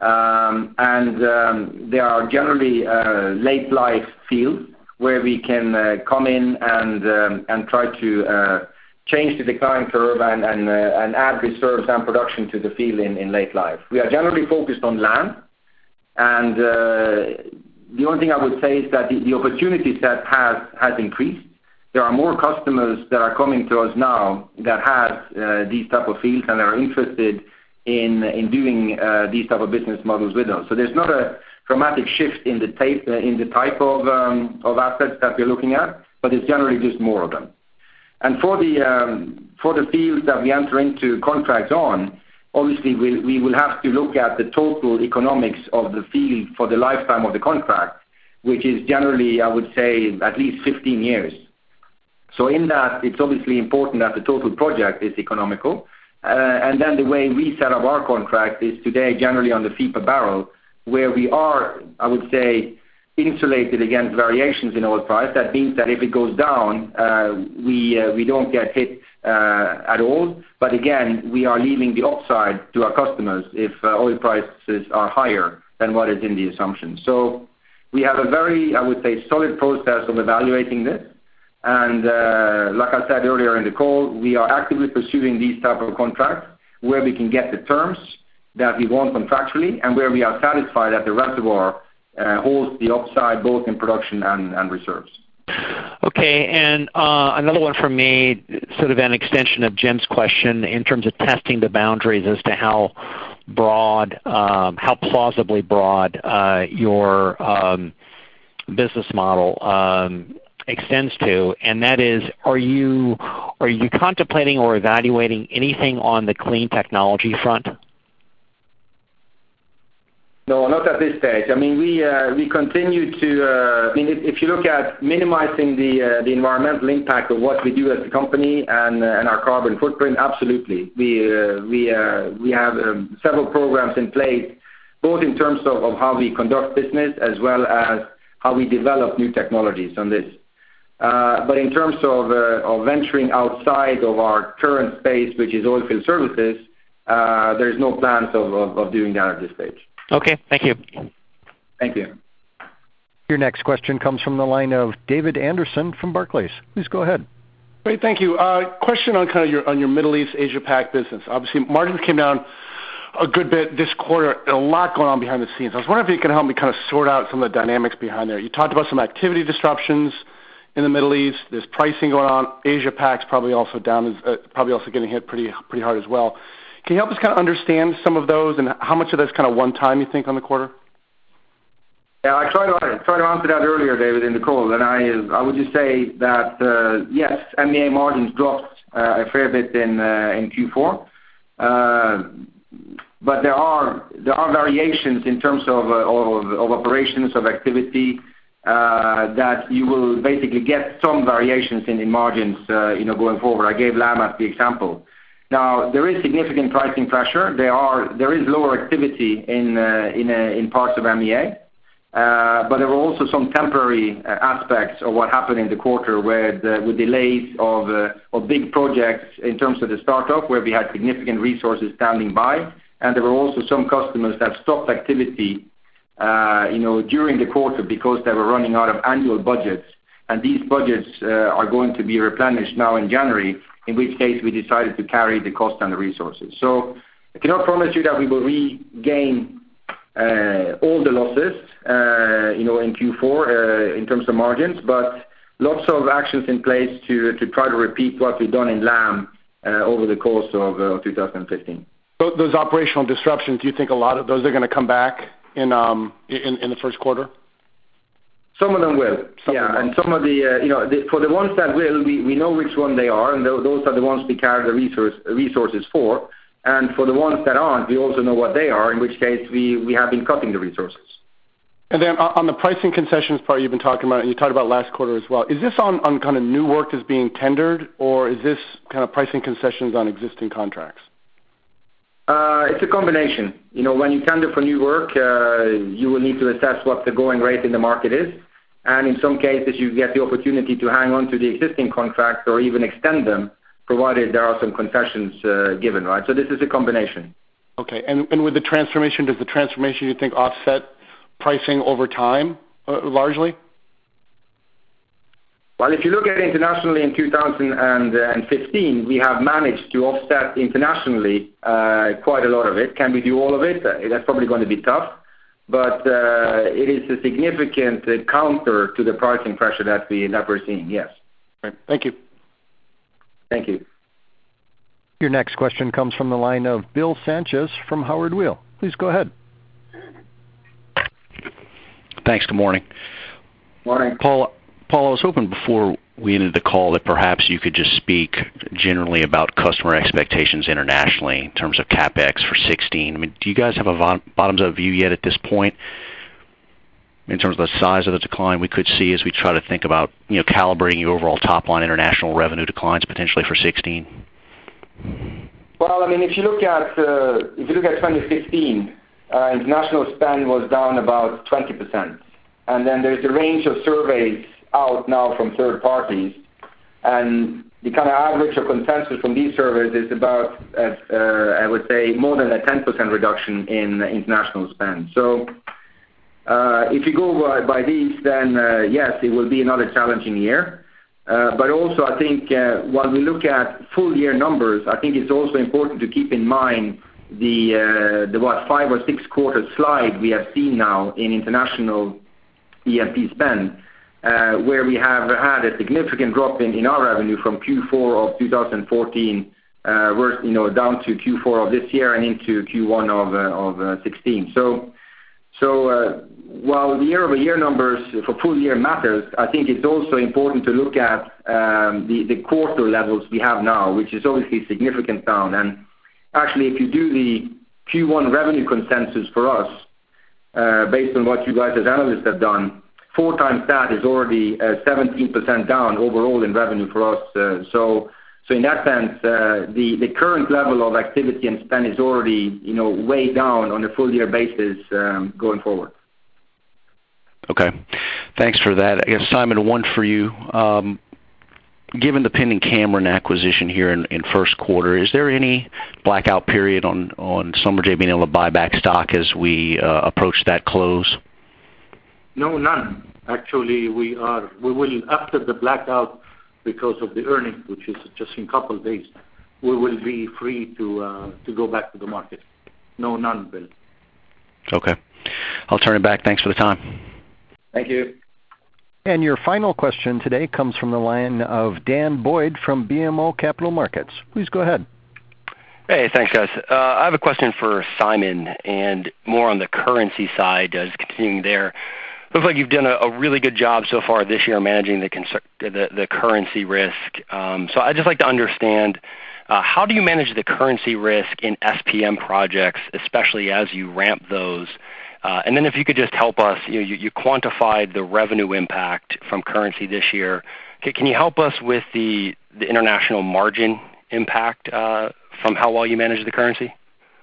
Um, and um, they are generally uh, late life fields where we can uh, come in and um, and try to uh, change the decline curve and and, uh, and add reserves and production to the field in, in late life. We are generally focused on land, and uh, the only thing I would say is that the, the opportunity set has has increased. There are more customers that are coming to us now that have uh, these type of fields and are interested in in doing uh, these type of business models with us. So there's not a dramatic shift in the type uh, in the type of um, of assets that we're looking at, but it's generally just more of them. And for the um, for the fields that we enter into contracts on, obviously we we will have to look at the total economics of the field for the lifetime of the contract, which is generally, I would say, at least fifteen years. So in that, it's obviously important that the total project is economical. Uh, and then the way we set up our contract is today generally on the fee per barrel, where we are, I would say, insulated against variations in oil price. That means that if it goes down, uh, we uh, we don't get hit uh, at all. But again, we are leaving the upside to our customers if uh, oil prices are higher than what is in the assumption. So we have a very, I would say, solid process of evaluating this. And uh, like I said earlier in the call, we are actively pursuing these type of contracts where we can get the terms that we want contractually and where we are satisfied that the reservoir uh, holds the upside both in production and, and reserves. Okay, and uh, another one from me, sort of an extension of Jim's question in terms of testing the boundaries as to how broad, um, how plausibly broad uh, your um, business model um extends to, and that is, are you are you contemplating or evaluating anything on the clean technology front? No, not at this stage. I mean, we uh, we continue to. Uh, I mean, if, if you look at minimizing the uh, the environmental impact of what we do as a company and uh, and our carbon footprint, absolutely. We uh, we uh, we have um, several programs in place, both in terms of, of how we conduct business as well as how we develop new technologies on this. Uh, but in terms of, uh, of venturing outside of our current space, which is oilfield services, uh, there's no plans of, of, of doing that at this stage. Okay, thank you. Thank you. Your next question comes from the line of David Anderson from Barclays. Please go ahead. Great, thank you. Uh, question on kind of your on your Middle East Asia Pac business. Obviously, margins came down a good bit this quarter. A lot going on behind the scenes. I was wondering if you can help me kind of sort out some of the dynamics behind there. You talked about some activity disruptions in the Middle East. There's pricing going on. Asia Pac's probably also down, uh, probably also getting hit pretty pretty hard as well. Can you help us kind of understand some of those and how much of that's kind of one time you think on the quarter? Yeah, I tried to try to answer that earlier, David, in the call, and I I would just say that uh, yes, M E A margins dropped uh, a fair bit in uh, in Q four, uh, but there are there are variations in terms of uh, of, of operations of activity. Uh, that you will basically get some variations in, in margins, uh, you know, going forward. I gave Lam as the example. Now there is significant pricing pressure. There are there is lower activity in uh, in uh, in parts of M E A, uh, but there were also some temporary uh, aspects of what happened in the quarter, where the, with delays of uh, of big projects in terms of the startup, where we had significant resources standing by, and there were also some customers that stopped activity. Uh, you know, during the quarter because they were running out of annual budgets, and these budgets uh, are going to be replenished now in January, in which case we decided to carry the cost and the resources. So I cannot promise you that we will regain uh, all the losses, uh, you know, in Q four uh, in terms of margins, but lots of actions in place to to try to repeat what we've done in Lam uh, over the course of uh, two thousand fifteen. So those operational disruptions, do you think a lot of those are going to come back in um in, in the first quarter? Some of them will, some yeah, and some of the, uh, you know, the, for the ones that will, we, we know which one they are, and th- those are the ones we carry the resource, resources for, and for the ones that aren't, we also know what they are, in which case we, we have been cutting the resources. And then on the pricing concessions part you've been talking about, and you talked about last quarter as well, is this on, on kind of new work that's being tendered, or is this kind of pricing concessions on existing contracts? Uh, it's a combination. You know, when you tender for new work, uh, you will need to assess what the going rate in the market is. And in some cases, you get the opportunity to hang on to the existing contracts or even extend them, provided there are some concessions uh, given, right? So this is a combination. Okay. And, and with the transformation, does the transformation, you think, offset pricing over time, uh, largely? Well, if you look at internationally in two thousand fifteen, we have managed to offset internationally uh, quite a lot of it. Can we do all of it? Uh, that's probably going to be tough. But uh, it is a significant uh, counter to the pricing pressure that, we, that we're seeing, yes. Right. Thank you. Thank you. Your next question comes from the line of Bill Sanchez from Howard Weil. Please go ahead. Thanks. Good morning. Morning. Paul, Paul, I was hoping before we ended the call that perhaps you could just speak generally about customer expectations internationally in terms of CapEx for sixteen. I mean, do you guys have a bottoms-up view yet at this point in terms of the size of the decline we could see as we try to think about, you know, calibrating your overall top-line international revenue declines potentially for sixteen? Well, I mean, if you look at uh, if you look at twenty fifteen, uh, international spend was down about twenty percent, and then there's a range of surveys out now from third parties, and the kind of average or consensus from these surveys is about, uh, uh, I would say, more than a ten percent reduction in uh, international spend. So uh, if you go by, by these, then uh, yes, it will be another challenging year. Uh, but also, I think uh, while we look at full year numbers, I think it's also important to keep in mind the, uh, the what, five or six quarter slide we have seen now in international E M P spend, uh, where we have had a significant drop in, in our revenue from Q four of two thousand fourteen, uh, we're, you know, down to Q four of this year and into Q one of, uh, of uh, sixteen. So, so uh, while the year-over-year numbers for full year matters, I think it's also important to look at um, the, the quarter levels we have now, which is obviously significant down. And actually, if you do the Q one revenue consensus for us, uh, based on what you guys as analysts have done, four times that is already uh, seventeen percent down overall in revenue for us. Uh, so, so in that sense, uh, the the current level of activity and spend is already, you know, way down on a full year basis um, going forward. Okay, thanks for that. I guess, Simon, one for you. Um, given the pending Cameron acquisition here in, in first quarter, is there any blackout period on on Schlumberger being able to buy back stock as we uh, approach that close? No, none. Actually, we are. We will, after the blackout, because of the earnings, which is just in a couple of days, we will be free to uh, to go back to the market. No, none, Bill. Okay. I'll turn it back. Thanks for the time. Thank you. And your final question today comes from the line of Dan Boyd from B M O Capital Markets. Please go ahead. Hey, thanks, guys. Uh, I have a question for Simon, and more on the currency side, uh, just continuing there. Looks like you've done a, a really good job so far this year managing the the, the currency risk. Um, so I'd just like to understand, uh, how do you manage the currency risk in S P M projects, especially as you ramp those? Uh, and then if you could just help us, you, know, you, you quantified the revenue impact from currency this year. Can, can you help us with the, the international margin impact uh, from how well you manage the currency?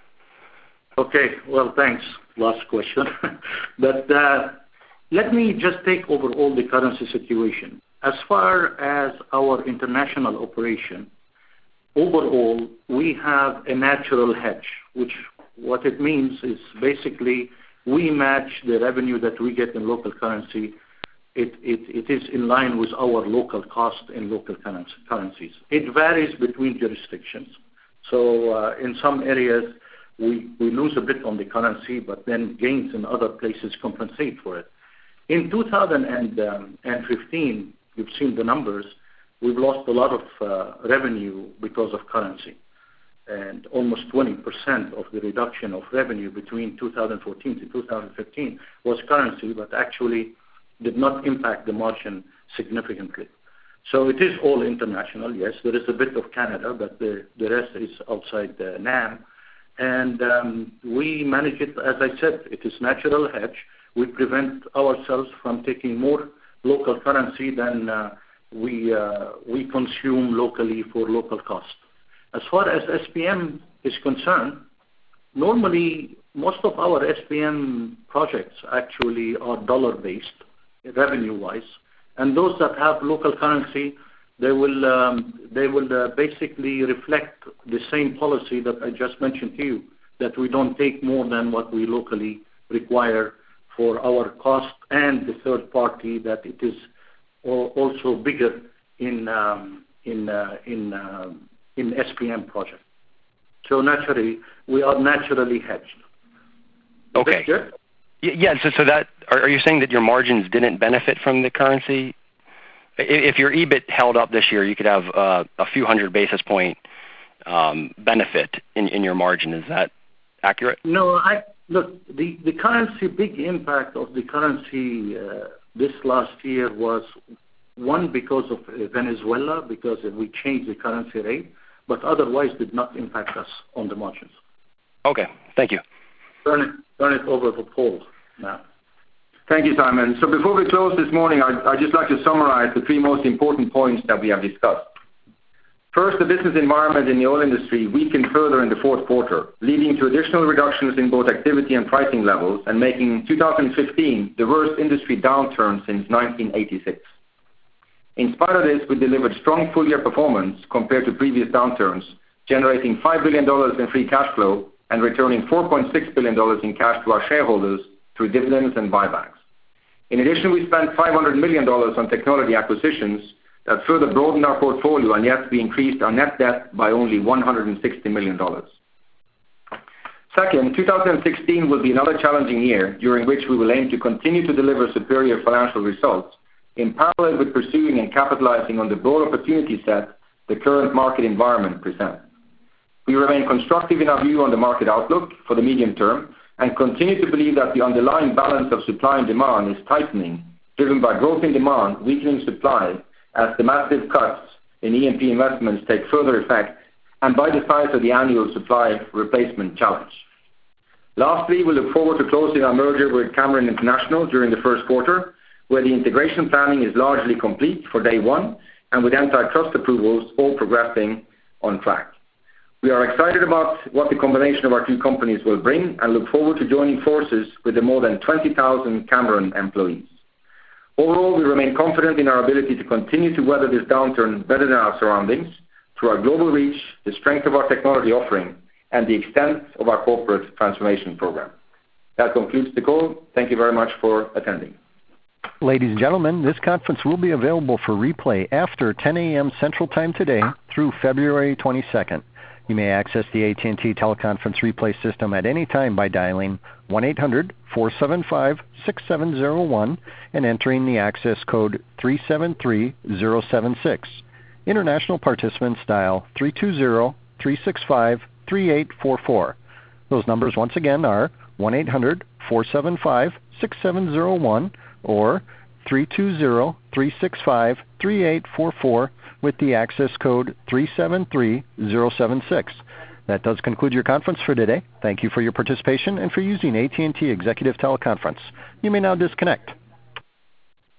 Okay, well, thanks. Last question. but uh, let me just take overall the currency situation. As far as our international operation, overall, we have a natural hedge, which what it means is basically we match the revenue that we get in local currency. It, it, it is in line with our local cost in local currencies. It varies between jurisdictions. So uh, in some areas, we, we lose a bit on the currency, but then gains in other places compensate for it. In two thousand fifteen, you've seen the numbers, we've lost a lot of uh, revenue because of currency. And almost twenty percent of the reduction of revenue between two thousand fourteen to two thousand fifteen was currency, but actually did not impact the margin significantly. So it is all international, yes. There is a bit of Canada, but the, the rest is outside the NAM. And um, we manage it, as I said, it is natural hedge. We prevent ourselves from taking more local currency than uh, we, uh, we consume locally for local cost. As far as S P M is concerned, normally most of our S P M projects actually are dollar-based, revenue-wise, and those that have local currency, they will um, they will uh, basically reflect the same policy that I just mentioned to you, that we don't take more than what we locally require for our cost, and the third party that it is also bigger in um, in uh, in uh, in S P M project. So naturally, we are naturally hedged. Okay. Yeah. So, so that are, are you saying that your margins didn't benefit from the currency? If your E B I T held up this year, you could have uh, a few hundred basis point um, benefit in, in your margin. Is that accurate? No, I look the the currency big impact of the currency uh, this last year was one because of Venezuela, because we changed the currency rate, but otherwise did not impact us on the margins. Okay, thank you. Turn it turn it over to Paul now. Thank you, Simon. So before we close this morning, I'd, I'd just like to summarize the three most important points that we have discussed. First, the business environment in the oil industry weakened further in the fourth quarter, leading to additional reductions in both activity and pricing levels and making two thousand fifteen the worst industry downturn since nineteen eighty-six. In spite of this, we delivered strong full-year performance compared to previous downturns, generating five billion dollars in free cash flow and returning four point six billion dollars in cash to our shareholders through dividends and buybacks. In addition, we spent five hundred million dollars on technology acquisitions that further broadened our portfolio, and yet we increased our net debt by only one hundred sixty million dollars. Second, two thousand sixteen will be another challenging year during which we will aim to continue to deliver superior financial results in parallel with pursuing and capitalizing on the broad opportunity set the current market environment presents. We remain constructive in our view on the market outlook for the medium term and continue to believe that the underlying balance of supply and demand is tightening, driven by growth in demand, weakening supply, as the massive cuts in E and P investments take further effect, and by the size of the annual supply replacement challenge. Lastly, we look forward to closing our merger with Cameron International during the first quarter, where the integration planning is largely complete for day one, and with antitrust approvals all progressing on track. We are excited about what the combination of our two companies will bring and look forward to joining forces with the more than twenty thousand Cameron employees. Overall, we remain confident in our ability to continue to weather this downturn better than our surroundings through our global reach, the strength of our technology offering, and the extent of our corporate transformation program. That concludes the call. Thank you very much for attending. Ladies and gentlemen, this conference will be available for replay after ten a.m. Central Time today through February twenty-second. You may access the A T and T teleconference replay system at any time by dialing one eight hundred four seven five six seven zero one and entering the access code three seven three zero seven six. International participants dial three two zero three six five three eight four four. Those numbers once again are one eight hundred four seven five six seven zero one or three two zero three six five three eight four four with the access code three seven three zero seven six. That does conclude your conference for today. Thank you for your participation and for using A T and T Executive Teleconference. You may now disconnect.